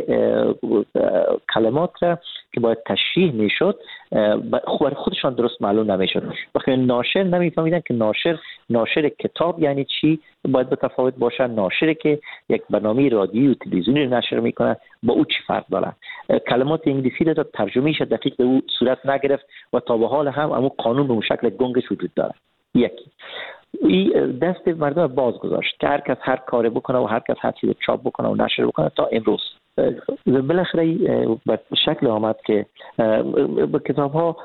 کلمات را که باید تشریح میشد خودشان درست معلوم نمیشد. وقتی ناشر نمیفهمیدن که ناشر ناشر کتاب یعنی چی، باید متفاوت باشه. ناشر که یک برنامه رادیویی و تلویزیونی نشر میکنه با او چی فرق داره. کلمات انگلیسی را ترجمهش دقیق به او صورت نگرفت و تا به حال هم همون قانون به شکل گنگش وجود داره. یکی این دست مردم باز گذاشت که هر کس هر کاری بکنه و هر کس هر چیز چاپ بکنه و نشر بکنه تا امروز. بالاخره به شکل آمد که به کتاب ها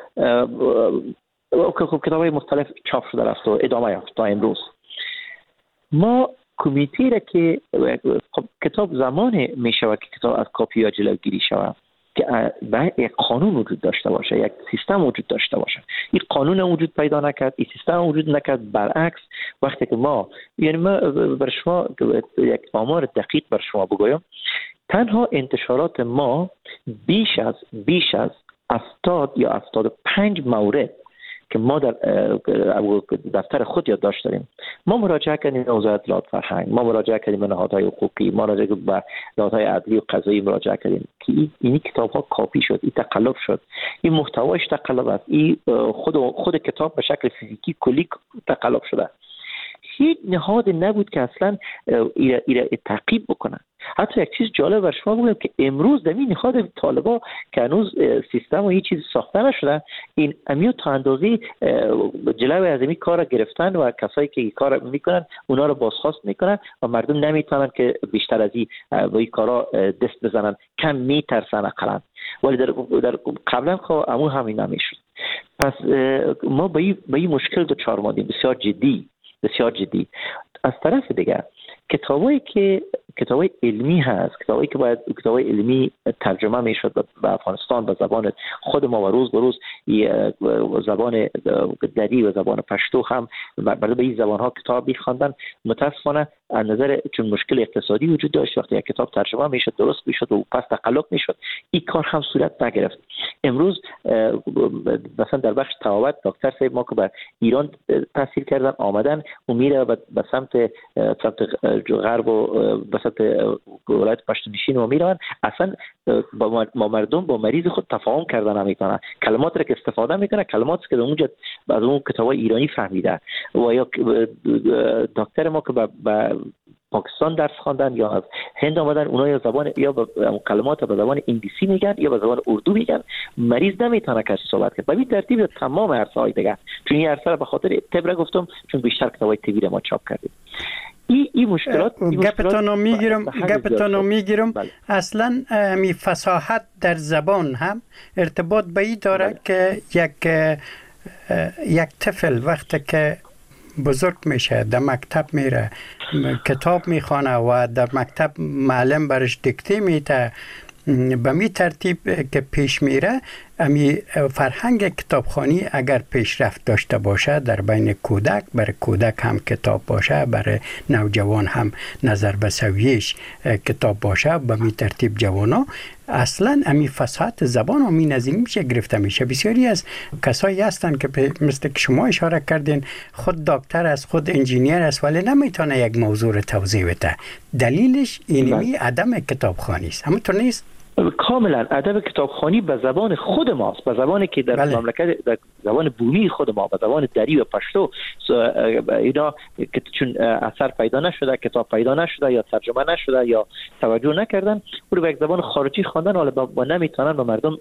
کتاب های مختلف چاپ شده رفت و ادامه یافت تا امروز. ما کمیته را که کتاب زمان می شود که کتاب از کاپی ها جلوگیری شود که یک قانون وجود داشته باشه، یک سیستم وجود داشته باشه. این قانون وجود پیدا نکرد، این سیستم وجود نکرد. برعکس وقتی که ما یعنی ما بر شما یک آمار دقیق بر شما بگویم، تنها انتشارات ما بیش از بیش از هفتاد یا هفتاد و پنج مورد که ما در دفتر خود یادداشت داریم، ما مراجعه کردیم به وزارت اطلاعات فرهنگ، ما مراجعه کردیم به نهادهای حقوقی، ما مراجعه به نهادهای عدلی و قضایی مراجعه کردیم که این کتاب ها کاپی شد، این تقلب شد، این محتوایش تقلب است، این خود خود کتاب به شکل فیزیکی کلی تقلب شده. هیچ نهاد نبود که اصلا ایره تعقیب بکنن. حتی یک چیز جالب بر شما بگم که امروز در این نهاد طالبا که هنوز سیستم و هیچ چیز ساخته نشده، این امیو تا اندازه جلوی از این کار گرفتن و کسایی که این کار میکنن اونا رو بازخواست میکنن و مردم نمیتونن که بیشتر از این به این کارا دست بزنن، کم میترسن اقلا. ولی در, در قبلا خب امو همین نمیشد. پس ما به این به این مشکل دچار شدیم، بسیار جدی بسیار جدی. از طرف دیگه کتابایی که کتابای علمی هست، کتابایی که باید کتابای علمی ترجمه میشد به افغانستان به زبان خود ما و روز به روز زبان دری و زبان پشتو هم برای به این زبان ها کتاب میخواندن. متاسفانه از نظر چون مشکل اقتصادی وجود داشت، وقتی یک کتاب ترجمه میشد درست میشد و پس تقلق میشد، این کار هم صورت نگرفت. امروز مثلا در بخش تهاوت دکتر صاحب ما که به ایران تحصیل کردن آمدن و میره به سمت سمت غرب و به سمت ولایت پشتونشین و میرن، اصلا با مردم با مریض خود تفاهم کردن نمیتونن، کلمات را که استفاده میکنه کلماتی که اونجا از اون کتابای ایرانی فهمیده. و یا دکتر ما که به پاکستان درس خواندن یا از هند آمدن، اونا یا زبان یا کلمات به زبان انگلیسی میگن یا به زبان اردو میگن، مریض نمیتونه که صحبت کنه. به این ترتیب تمام عرصه‌های دیگه، چون این عرصه به خاطر طب گفتم چون بیشتر کتابای طبی ما چاپ کردیم. این این مشکلات گپتانو میگیرم گپتانو میگیرم اصلا می فصاحت در زبان هم ارتباط به این داره بله. که یک یک طفل وقتی که بزرگ میشه در مکتب میره کتاب میخونه و در مکتب معلم برش دیکته میده، به می ترتیب که پیش میره امی فرهنگ کتابخوانی اگر پیشرفت داشته باشه در بین کودک، برای کودک هم کتاب باشه، برای نوجوان هم نظر به سویش کتاب باشه، به می ترتیب جوانا اصلا امی فصاحت زبان و می نظیم میشه گرفته میشه. بسیاری از کسایی هستن که مثل که شما اشاره کردین خود دکتر است، خود انجینیر است، ولی نمیتونه یک موضوع رو توضیح بده. دلیلش اینمی عدم کتابخوانی است. همونطور نیست؟ کاملا ادب کتابخوانی به زبان خود ماست، به زبانی که در بله. مملکت در زبان بومی خود ما، به زبان دری و پشتو اینا که چون اثر پیدا نشده، کتاب پیدا نشده یا ترجمه نشده یا توجه نکردن، او به یک زبان خارجی خواندن، حالا با نمیتونن به مردم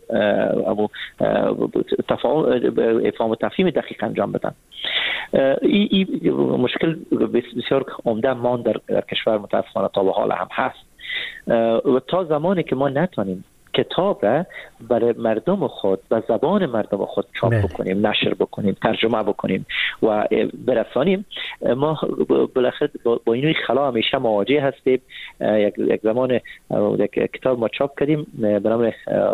تفاهم افهام و تفهیم دقیق انجام بدن. این ای مشکل بسیار عمده ما در, در کشور متاسفانه تا به حال هم هست. و تا زمانی که ما نتونیم کتاب را برای مردم خود و زبان مردم خود چاپ بکنیم، نشر بکنیم، ترجمه بکنیم و برسانیم، ما بالاخره با اینوی خلا همیشه مواجه هستیم. یک, یک زمان یک کتاب ما چاپ کردیم به نام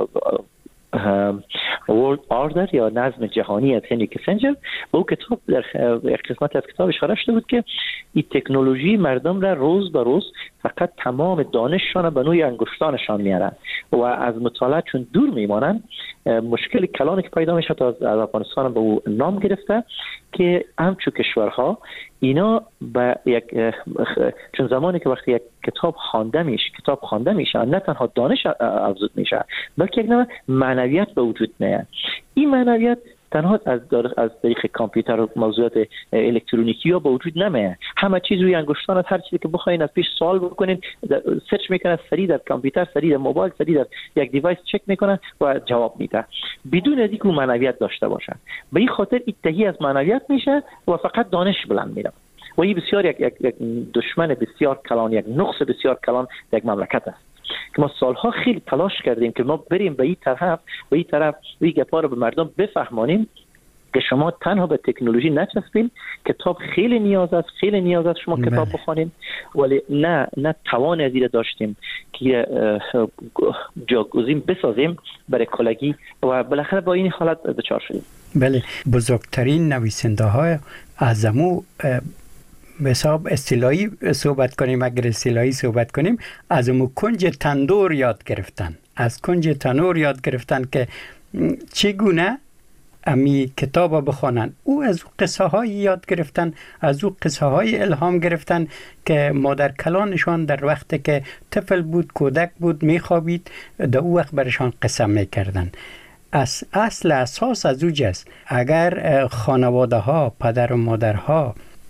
World Order یا نظم جهانی از هنری کیسنجر. با او کتاب در یک قسمت از کتاب اشاره شده بود که این تکنولوژی مردم را روز به روز فقط تمام دانششان به نوع انگشتانشان میارن و از مطالعه چون دور میمانن. مشکل کلانی که پیدا میشه از افغانستان به او نام گرفته که همچو کشورها اینا به یک چون زمانی که وقتی یک کتاب خوانده میشه کتاب خوانده میشه نه تنها دانش افزود میشه بلکه یک نوع معنویت به وجود میاد. این معنویت تنها از از طریق کامپیوتر و موضوعات الکترونیکی ها به وجود نمیاد. همه چیز روی انگشتانت، هر چیزی که بخواین از پیش سوال بکنین سرچ میکنه، سریع در کامپیوتر، سریع در موبایل، سریع در یک دیوایس چک میکنه و جواب میده بدون از اینکه معنویت داشته باشه. به این خاطر اتهی از معنویت میشه و فقط دانش بلند میره و این بسیار یک, یک, یک دشمن بسیار کلان، یک نقص بسیار کلان در یک مملکت است که ما سالها خیلی تلاش کردیم که ما بریم به این طرف به این طرف این گپا رو به مردم بفهمانیم که شما تنها به تکنولوژی نچسبین، کتاب خیلی نیاز است، خیلی نیاز است شما کتاب بخونید، ولی نه نه توان از این داشتیم که جاگزین بسازیم برای کلگی و بالاخره با این حالت دچار شدیم. بله، بزرگترین نویسنده های اعظمو به حساب اصطلاحی صحبت کنیم، اگر اصطلاحی صحبت کنیم، از اون کنج تندور یاد گرفتن، از کنج تنور یاد گرفتن که چگونه امی کتاب بخوانن. او از قصه های یاد گرفتن، از او قصه های الهام گرفتن که مادر کلانشان در وقتی که طفل بود، کودک بود، میخوابید، در او وقت برشان قصه میکردن. از اصل اساس از اوجاست. اگر خانواده ها، پدر و مادرها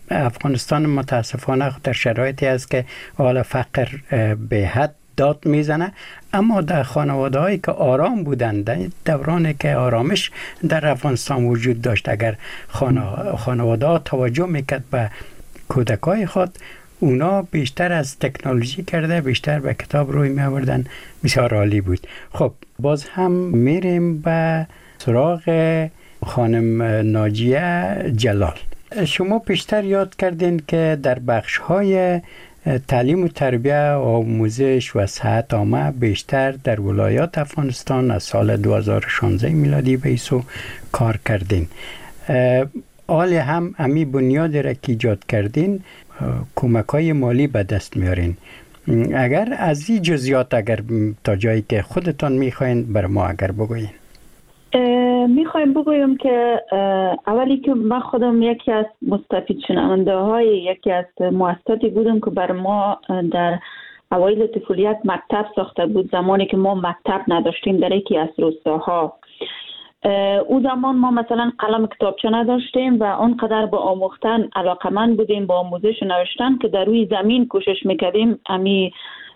افغانستان متاسفانه در شرایطی است که حال فقر به حد داد میزنه، اما در خانواده هایی که آرام بودند، در دورانی که آرامش در افغانستان وجود داشت، اگر خانواده ها توجه میکرد به کودکای خود، اونا بیشتر از تکنولوژی کرده، بیشتر به کتاب روی می آوردن. بسیار عالی بود. خب باز هم میریم به سراغ خانم ناجیه جلال. شما پیشتر یاد کردین که در بخش های تعلیم و تربیه و آموزش و صحت عامه بیشتر در ولایات افغانستان از سال دو هزار و شانزده میلادی به ایسو کار کردین. آلی هم امی بنیادی را که ایجاد کردین، کمک های مالی به دست میارین. اگر از این جزئیات اگر تا جایی که خودتان میخواین بر ما اگر بگوین. میخوایم بگویم که اولی که من خودم یکی از مستفید شنونده های یکی از مؤسساتی بودم که بر ما در اوایل طفولیت مکتب ساخته بود، زمانی که ما مکتب نداشتیم در یکی از روستاها. او زمان ما مثلا قلم کتابچه نداشتیم و آنقدر به آموختن علاقمند بودیم، با آموزش نوشتن، که در روی زمین کوشش میکردیم امی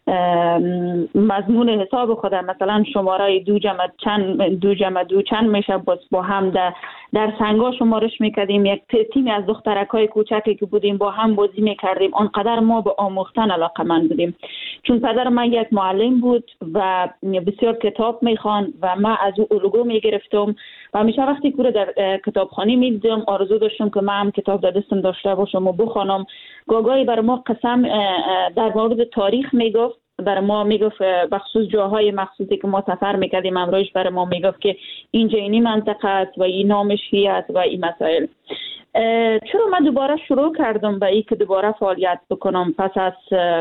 مضمون حساب خود، مثلا شماره دو جمع چند دو جمع دو چند میشه، باز با هم در در سنگا شمارش میکردیم. یک تیمی از دخترکای کوچکی که بودیم با هم بازی میکردیم. آنقدر ما به آموختن علاقمند بودیم. چون پدر من یک معلم بود و بسیار کتاب میخوان و من از او الگو میگرفتم و همیشه وقتی که در کتابخانه میدیدم آرزو داشتم که من هم کتاب در دستم داشته باشم و بخوانم. گاگایی بر ما قسم در مورد تاریخ میگفت، بر ما میگفت بخصوص جاهای مخصوصی که ما سفر میکردیم امروز بر ما میگفت که اینجا اینی منطقه است و این نامش هی است و این مسائل. چرا من دوباره شروع کردم به این که دوباره فعالیت بکنم پس از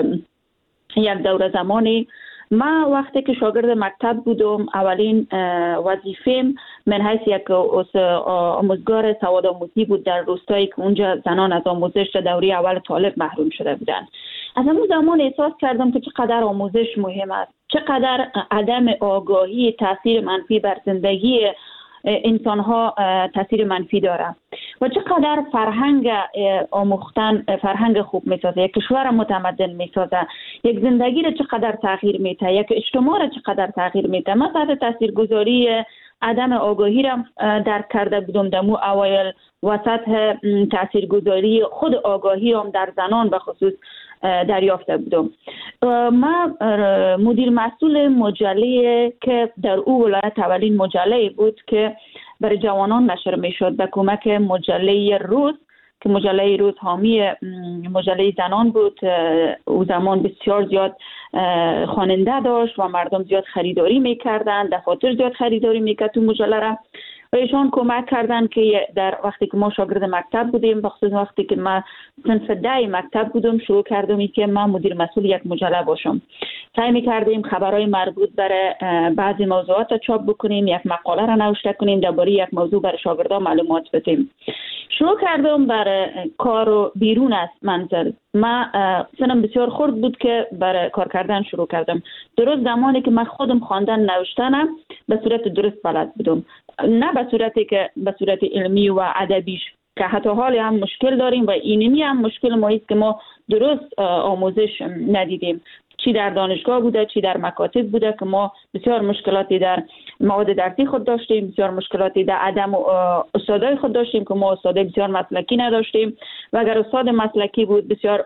یک دوره زمانی؟ من وقتی که شاگرد مکتب بودم، اولین وظیفه‌ام من حیث یک آموزگار سواد آموزی بود در روستایی که اونجا زنان از آموزش دوره اول طالب محروم شده بودند. از اون زمان احساس کردم که چقدر آموزش مهم است، چقدر عدم آگاهی تاثیر منفی بر زندگی انسان ها تاثیر منفی داره و چقدر فرهنگ آموختن فرهنگ خوب میسازه، یک کشور متمدن میسازه، یک زندگی را چقدر تغییر میده، یک اجتماع را چقدر تغییر میده. من تحت تاثیرگذاری عدم آگاهی را درک کرده بودم دمو اوایل و سطح تاثیرگذاری خود آگاهی هم در زنان به خصوص دریافته بودم. من مدیر مسئول مجله که در او ولایت اولین مجله بود که برای جوانان نشر می شد به کمک مجله روز که مجله روز حامی مجله زنان بود. او زمان بسیار زیاد خواننده داشت و مردم زیاد خریداری میکردن، دفاتر زیاد خریداری میکرد تو مجله را و ایشان کمک کردن که در وقتی که ما شاگرد مکتب بودیم، بخصوص وقتی که ما صنف ده مکتب بودم، شروع کردم که من مدیر مسئول یک مجله باشم. سعی می‌کردیم خبرهای مربوط برای بعضی موضوعات چاپ بکنیم، یک مقاله را نوشته کنیم درباره یک موضوع برای شاگردان معلومات بدیم. شروع کردم برای کار بیرون از منزل. من سنم بسیار خرد بود که برای کار کردن شروع کردم. درست زمانی که من خودم خواندن نوشتنم به صورت درست بلد بودم، نه به صورتی که به صورت علمی و ادبیش که حتی حالی هم مشکل داریم و اینمی هم مشکل ما است که ما درست آموزش ندیدیم، چی در دانشگاه بوده چی در مکاتب بوده که ما بسیار مشکلاتی در مواد درسی خود داشتیم، بسیار مشکلاتی در عدم استادای خود داشتیم که ما استادای بسیار مسلکی نداشتیم و اگر استاد مسلکی بود بسیار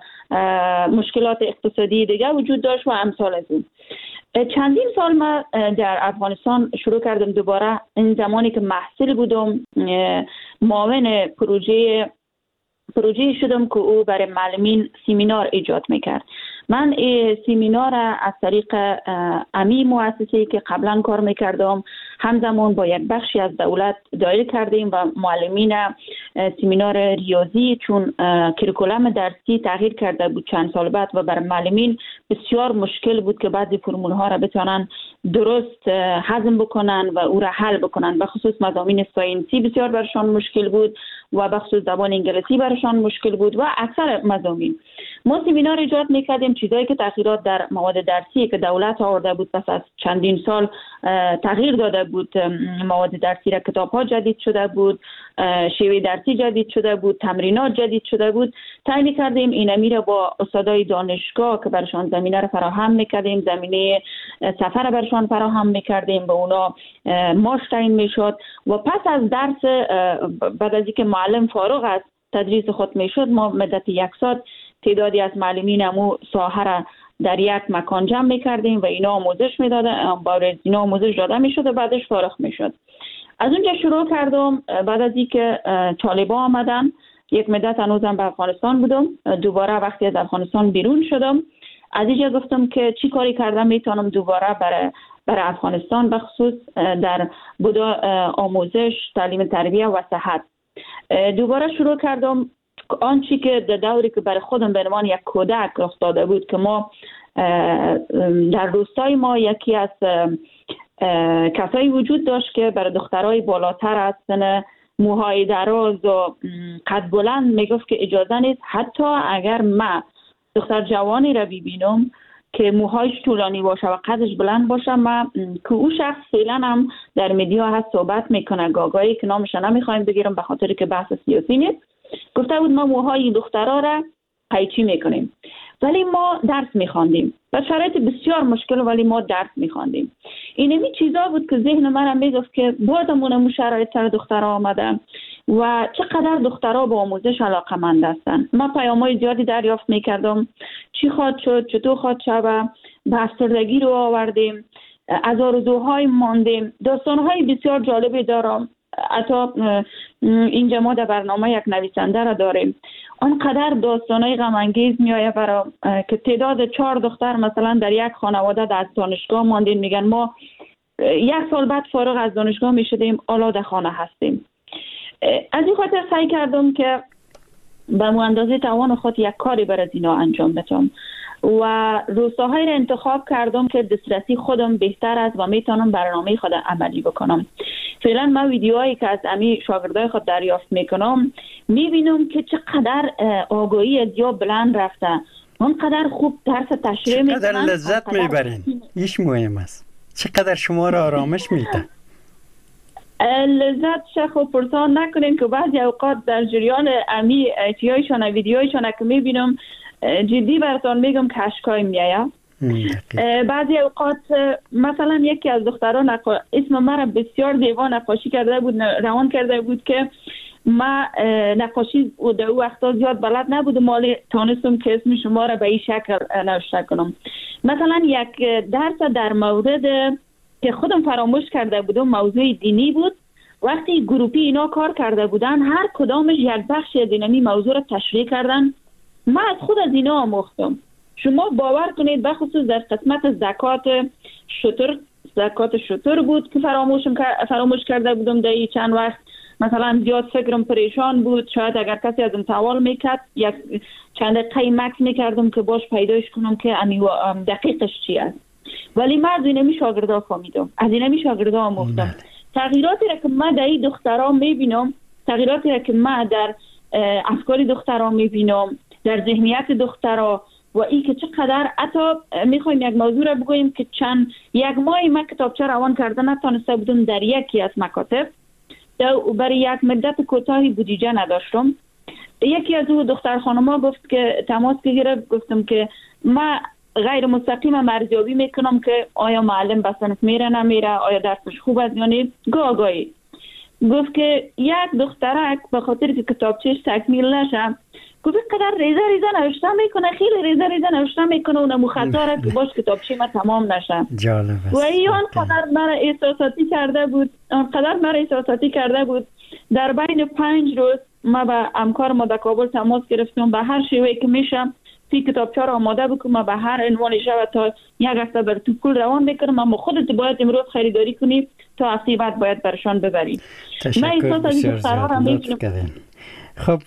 مشکلات اقتصادی دیگه وجود داشت و امثال از این. چندین سال من در افغانستان شروع کردم دوباره، این زمانی که محصل بودم معاون پروژه پروژه شدم که او برای معلمین سیمینار ایجاد میکرد. من سیمینار از طریق امی مؤسسه‌ای که قبلا کار میکردم همزمان با یک بخشی از دولت دایر کردیم و معلمین سیمینار ریاضی، چون کریکولم درسی تغییر کرده بود چند سال بعد و برای معلمین بسیار مشکل بود که بعضی فرمول ها را بتونن درست هضم بکنن و او را حل بکنن. به خصوص مضامین ساینسی بسیار برشان مشکل بود و به خصوص زبان انگلیسی برشان مشکل بود و اکثر مضامین. ما سمینار ایجاد میکردیم، چیزایی که تغییرات در مواد درسی که دولت آورده بود پس از چندین سال تغییر داده بود، مواد درسی را کتاب‌ها جدید شده بود، شیوه درسی جدید شده بود، تمرینات جدید شده بود. تعیین کردیم اینمی را با استادای دانشگاه که برشان زمینه را فراهم میکردیم، زمینه سفر برشان فراهم میکردیم، به اونا معاش تعیین میشد و پس از درس بعد از اینکه معلم فارغ از تدریس خود میشد، ما مدت یک سال تعدادی از معلمین امو ساحه را در یک مکان جمع میکردیم و اینا آموزش میدادن، باید اینا آموزش داده میشد و بعدش فارغ میشد. از اونجا شروع کردم. بعد از اینکه طالبان آمدن، یک مدت هنوزم به افغانستان بودم، دوباره وقتی از افغانستان بیرون شدم، از اینجا گفتم که چی کاری کردم میتونم دوباره برای برای افغانستان به خصوص در بود آموزش، تعلیم، تربیت و صحت. دوباره شروع کردم آنچه که در دوری که برای خودم به عنوان یک کودک رخ داده بود که ما در روستای ما یکی از کسایی وجود داشت که برای دخترای بالاتر از سن موهای دراز و قد بلند میگفت که اجازه نیست حتی اگر من دختر جوانی را ببینم که موهایش طولانی باشه و قدش بلند باشه، ما که او شخص فعلا هم در مدیا هست صحبت میکنه، گاگایی که نامش نمیخوایم بگیرم به خاطر که بحث سیاسی نیست، گفته بود ما موهای دخترها را قیچی میکنیم، ولی ما درس میخواندیم و شرایط بسیار مشکل، ولی ما درس میخواندیم. اینمی چیزا بود که ذهن من میگفت که بازمون شرایط سر دخترها آمده و چقدر دخترها به آموزش علاقه‌مند هستند. ما پیام‌های زیادی دریافت میکردم، چی خواهد شد، چطور خواهد شد، به افسردگی رو آوردیم، از آرزوهای ماندیم، داستان‌های بسیار جالبی دارم. حتی اینجا ما در برنامه یک نویسنده را داریم، آنقدر داستان‌های غم‌انگیز میآید برای که تعداد چهار دختر مثلا در یک خانواده از دانشگاه ماندین، میگن ما یک سال بعد فارغ از دانشگاه میشدیم، آلاد خانه هستیم. از این خاطر سعی کردم که به اندازه توان خود یک کاری برای اینا انجام بدم و روستاهای را انتخاب کردم که دسترسی خودم بهتر است و میتونم برنامه خود عملی بکنم. فعلا من ویدیوهایی که از امی شاگردای خود دریافت میکنم میبینم که چقدر آگاهی از یا بلند رفته، اونقدر خوب درس تشریح میکنن، چقدر لذت میبرین. ایش مهم است. چقدر شما را آرامش میده. لذت شخ و پرسان نکنین که بعضی اوقات در جریان امی چیایشان و ویدیوهایشان که میبینم جدی براتون میگم که اشکای میآید. بعضی اوقات مثلا یکی از دختران نقا... اسم مرا بسیار زیبا نقاشی کرده بود، روان کرده بود که ما نقاشی و در او وقتا زیاد بلد نبودم، مالی تانستم که اسم شما را به این شکل نوشته کنم. مثلا یک درس در مورد که خودم فراموش کرده بودم، موضوع دینی بود. وقتی گروپی اینا کار کرده بودن، هر کدامش یک بخش از اینمی موضوع را تشریح کردن. من از خود از اینا آموختم. شما باور کنید بخصوص در قسمت زکات شتر، زکات شتر بود که فراموش فراموش کرده بودم در این چند وقت. مثلا زیاد فکرم پریشان بود، شاید اگر کسی ازم سوال میکرد یک چند دقیقه مکس میکردم که باش پیداش کنم که دقیقش چی است. ولی من از اینمی شاگردا فهمیدم، از اینمی شاگردا آموختم. تغییراتی را که من در این دخترها میبینم، تغییراتی را که من در افکار دخترها میبینم، در ذهنیت دخترها و این که چقدر حتی میخوایم یک موضوع را بگوییم که چند یک ماهی من کتابچه روان کرده نتانسته بودم در یکی از مکاتب، برای یک مدت کوتاهی بودجه نداشتم. یکی از او دختر خانم‌ها گفت که تماس گرفت، گفتم که من غیر مستقیم ارزیابی میکنم که آیا معلم به صنف میره نمیره، آیا درسش خوب است یا نه. گاگایی گفت که یک دخترک به خاطر که کتابچهش تکمیل نشه، گفت قدر ریزه ریزه نوشته میکنه، خیلی ریزه ریزه نوشته میکنه و نمو خطا را که باش کتابچه ما تمام نشه. جالب است. و این آنقدر مرا احساساتی کرده بود، آنقدر مرا احساساتی کرده بود. در بین پنج روز ما با همکار ما در کابل تماس گرفتم، به هر شیوهی که میشم تی کتابچه را آماده بکنم، به هر عنوان شود تا یک هفته بر تو کل روان بکنم، اما خودت باید امروز خریداری کنی تا هفته بعد باید برشان ببری. تشکر بسیار زیاد. خب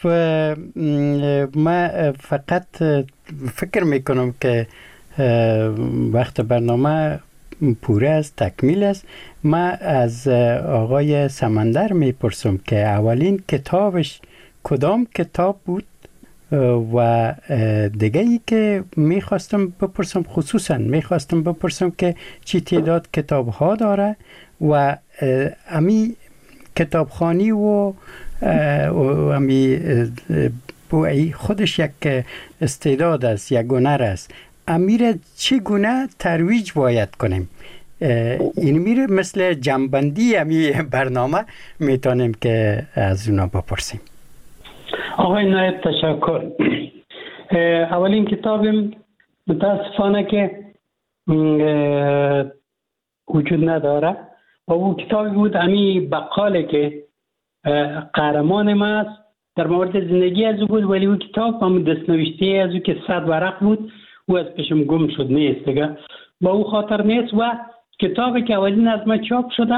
من فقط فکر میکنم که وقت برنامه پوره است، تکمیل است. من از آقای سمندر میپرسم که اولین کتابش کدام کتاب بود و دیگه ای که میخواستم بپرسم، خصوصا میخواستم بپرسم که چی تعداد کتاب ها داره و امی کتابخانی و امی بوئی خودش یک استعداد است، یک هنر است. امیر چگونه ترویج باید کنیم؟ این میره مثل جنبندی امی برنامه میتونیم که از اونا بپرسیم. آقای نایب تشکر. اولین کتابم متاسفانه که وجود نداره و او کتابی بود امی بقاله که قهرمان ما است، در مورد زندگی از او بود، ولی او کتاب هم دستنوشته از او که صد ورق بود او از پیشم گم شد، نیست دیگه، با او خاطر نیست. و کتابی که اولین از ما چاپ شده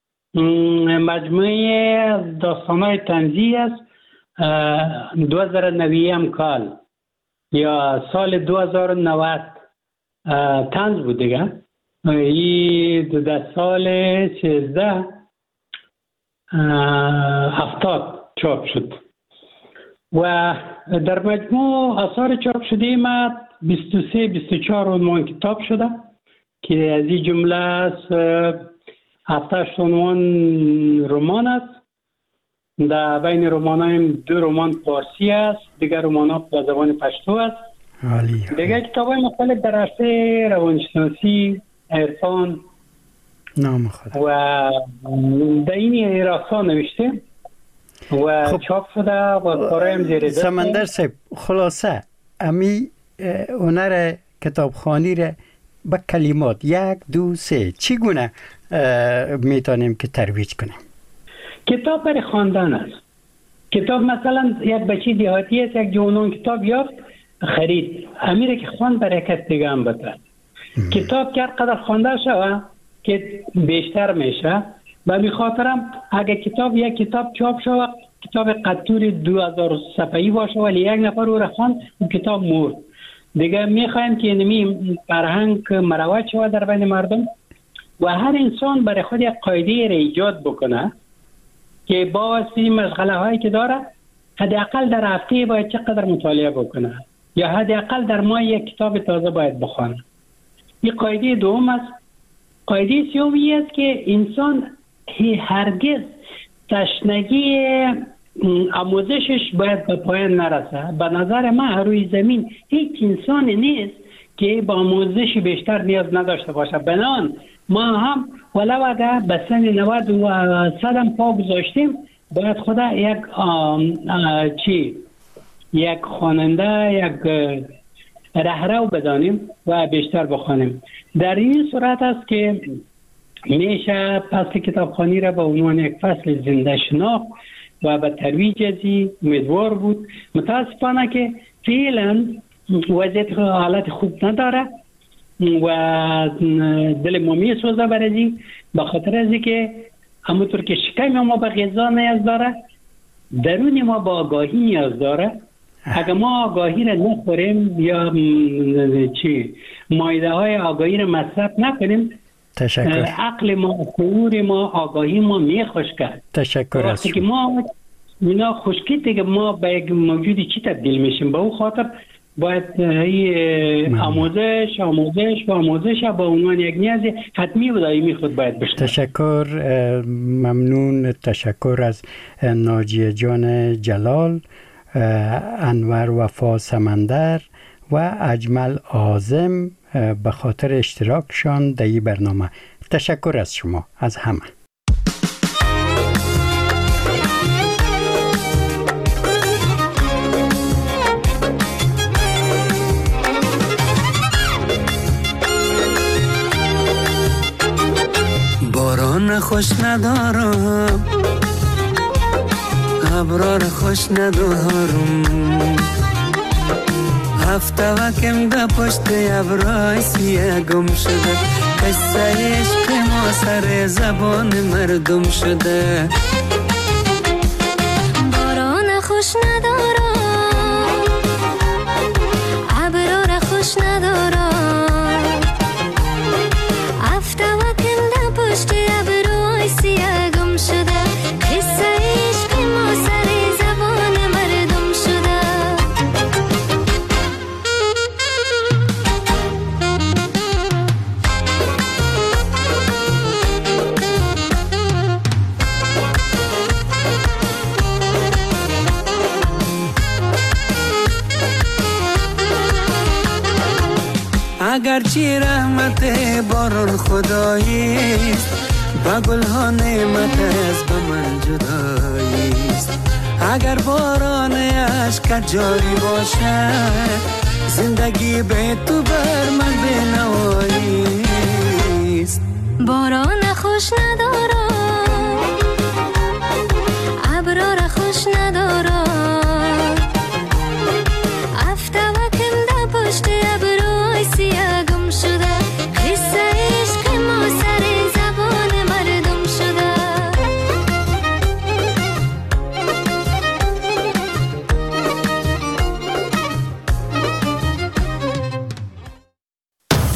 مجموعه داستان‌های طنزی است، دو هزار و نه کال یا سال دو هزار و نود طنز بود دیگه. این در سال سیزده هفتاد چاپ شد و در مجموع آثار چاپ شده ما بیست و سه بیست و چهار عنوان کتاب شده که از این جمله هفتش عنوان رمان است. در بین رمان هایم دو رمان فارسی است، دیگر رمان ها به زبان پشتو است. دیگر کتاب های مختلف در عرصه روانشناسی، عرفان نام خدا و در این راستا نوشته و خب چاپ شده و کارایم زیر دست. سمندر صاحب، خلاصه امی هنر کتابخوانی را با کلمات یک دو سه چگونه میتونیم که ترویج کنیم؟ کتاب برای خواندن است. کتاب مثلا یک بچه دیهاتی است، یک جوانان کتاب یافت خرید، امیره که خواند برای کس دیگه هم بترد. کتاب که هر قدر خوانده شوه که بیشتر میشه. و می خاطرم اگر کتاب یک کتاب چاپ شوه، کتاب قطور دو هزار صفحه‌ای باشه ولی یک نفر او را خواند، اون کتاب مرد. دیگه میخوایم که اینمی فرهنگ مروج شوه در بین مردم و هر انسان برای خود یک قاعده را ایجاد بکنه که با واسطه مشغله هایی که داره حداقل در هفته باید چقدر مطالعه بکنه یا حداقل در ماه یک کتاب تازه باید بخونه. این قاعده دوم است. قاعده سومی است که انسان هرگز تشنگی آموزشش باید به پایان نرسه. به نظر من روی زمین هیچ انسانی نیست که با آموزش بیشتر نیاز نداشته باشه. بنان ما هم ولو اگر به سن نود و صد هم پا گذاشتیم باید خدا یک آم آم چی یک خواننده، یک رهرو بدانیم و بیشتر بخوانیم. در این صورت است که میشه فصل کتابخوانی را به عنوان یک فصل زنده شناخت و به ترویج ازی امیدوار بود. متاسفانه که فعلا وضعیت حالت خوب نداره و دل ما میسوزه برای به خاطر ازی که همونطور که شکم ما به غذا نیاز داره، درون ما با آگاهی نیاز داره. اگر ما آگاهی را نخوریم یا چی مایده های آگاهی را مصرف نکنیم، تشکر. عقل ما، شعور ما، آگاهی ما میخوش کرد. تشکر از شما. ما اینا خشکی دیگه ما به یک موجودی چی تبدیل میشیم؟ به اون خاطر باید این آموزش آموزش و آموزش با عنوان یک نیاز حتمی و دائمی خود باید بشه. تشکر، ممنون. تشکر از ناجیه جان جلال، انور وفا سمندر و اجمل آزم به خاطر اشتراکشان در این برنامه. تشکر از شما، از همه. باران خوش ندارم، ابرار خوش ندارم، هفته وکم ده پشت ابرای سیه گم شده، قصه عشق ما سر زبان مردم شده. باران خوش ندارم، ابرار خوش ندارم، هفته وکم ده پشت ابرای سیه گم شده، قصه عشق ما سر زبان مردم شده. اگرچه رحمت باران خداییست، با گل ها نعمت است به من جداییست. اگر باران عشق جاری باشد، زندگی به تو بر من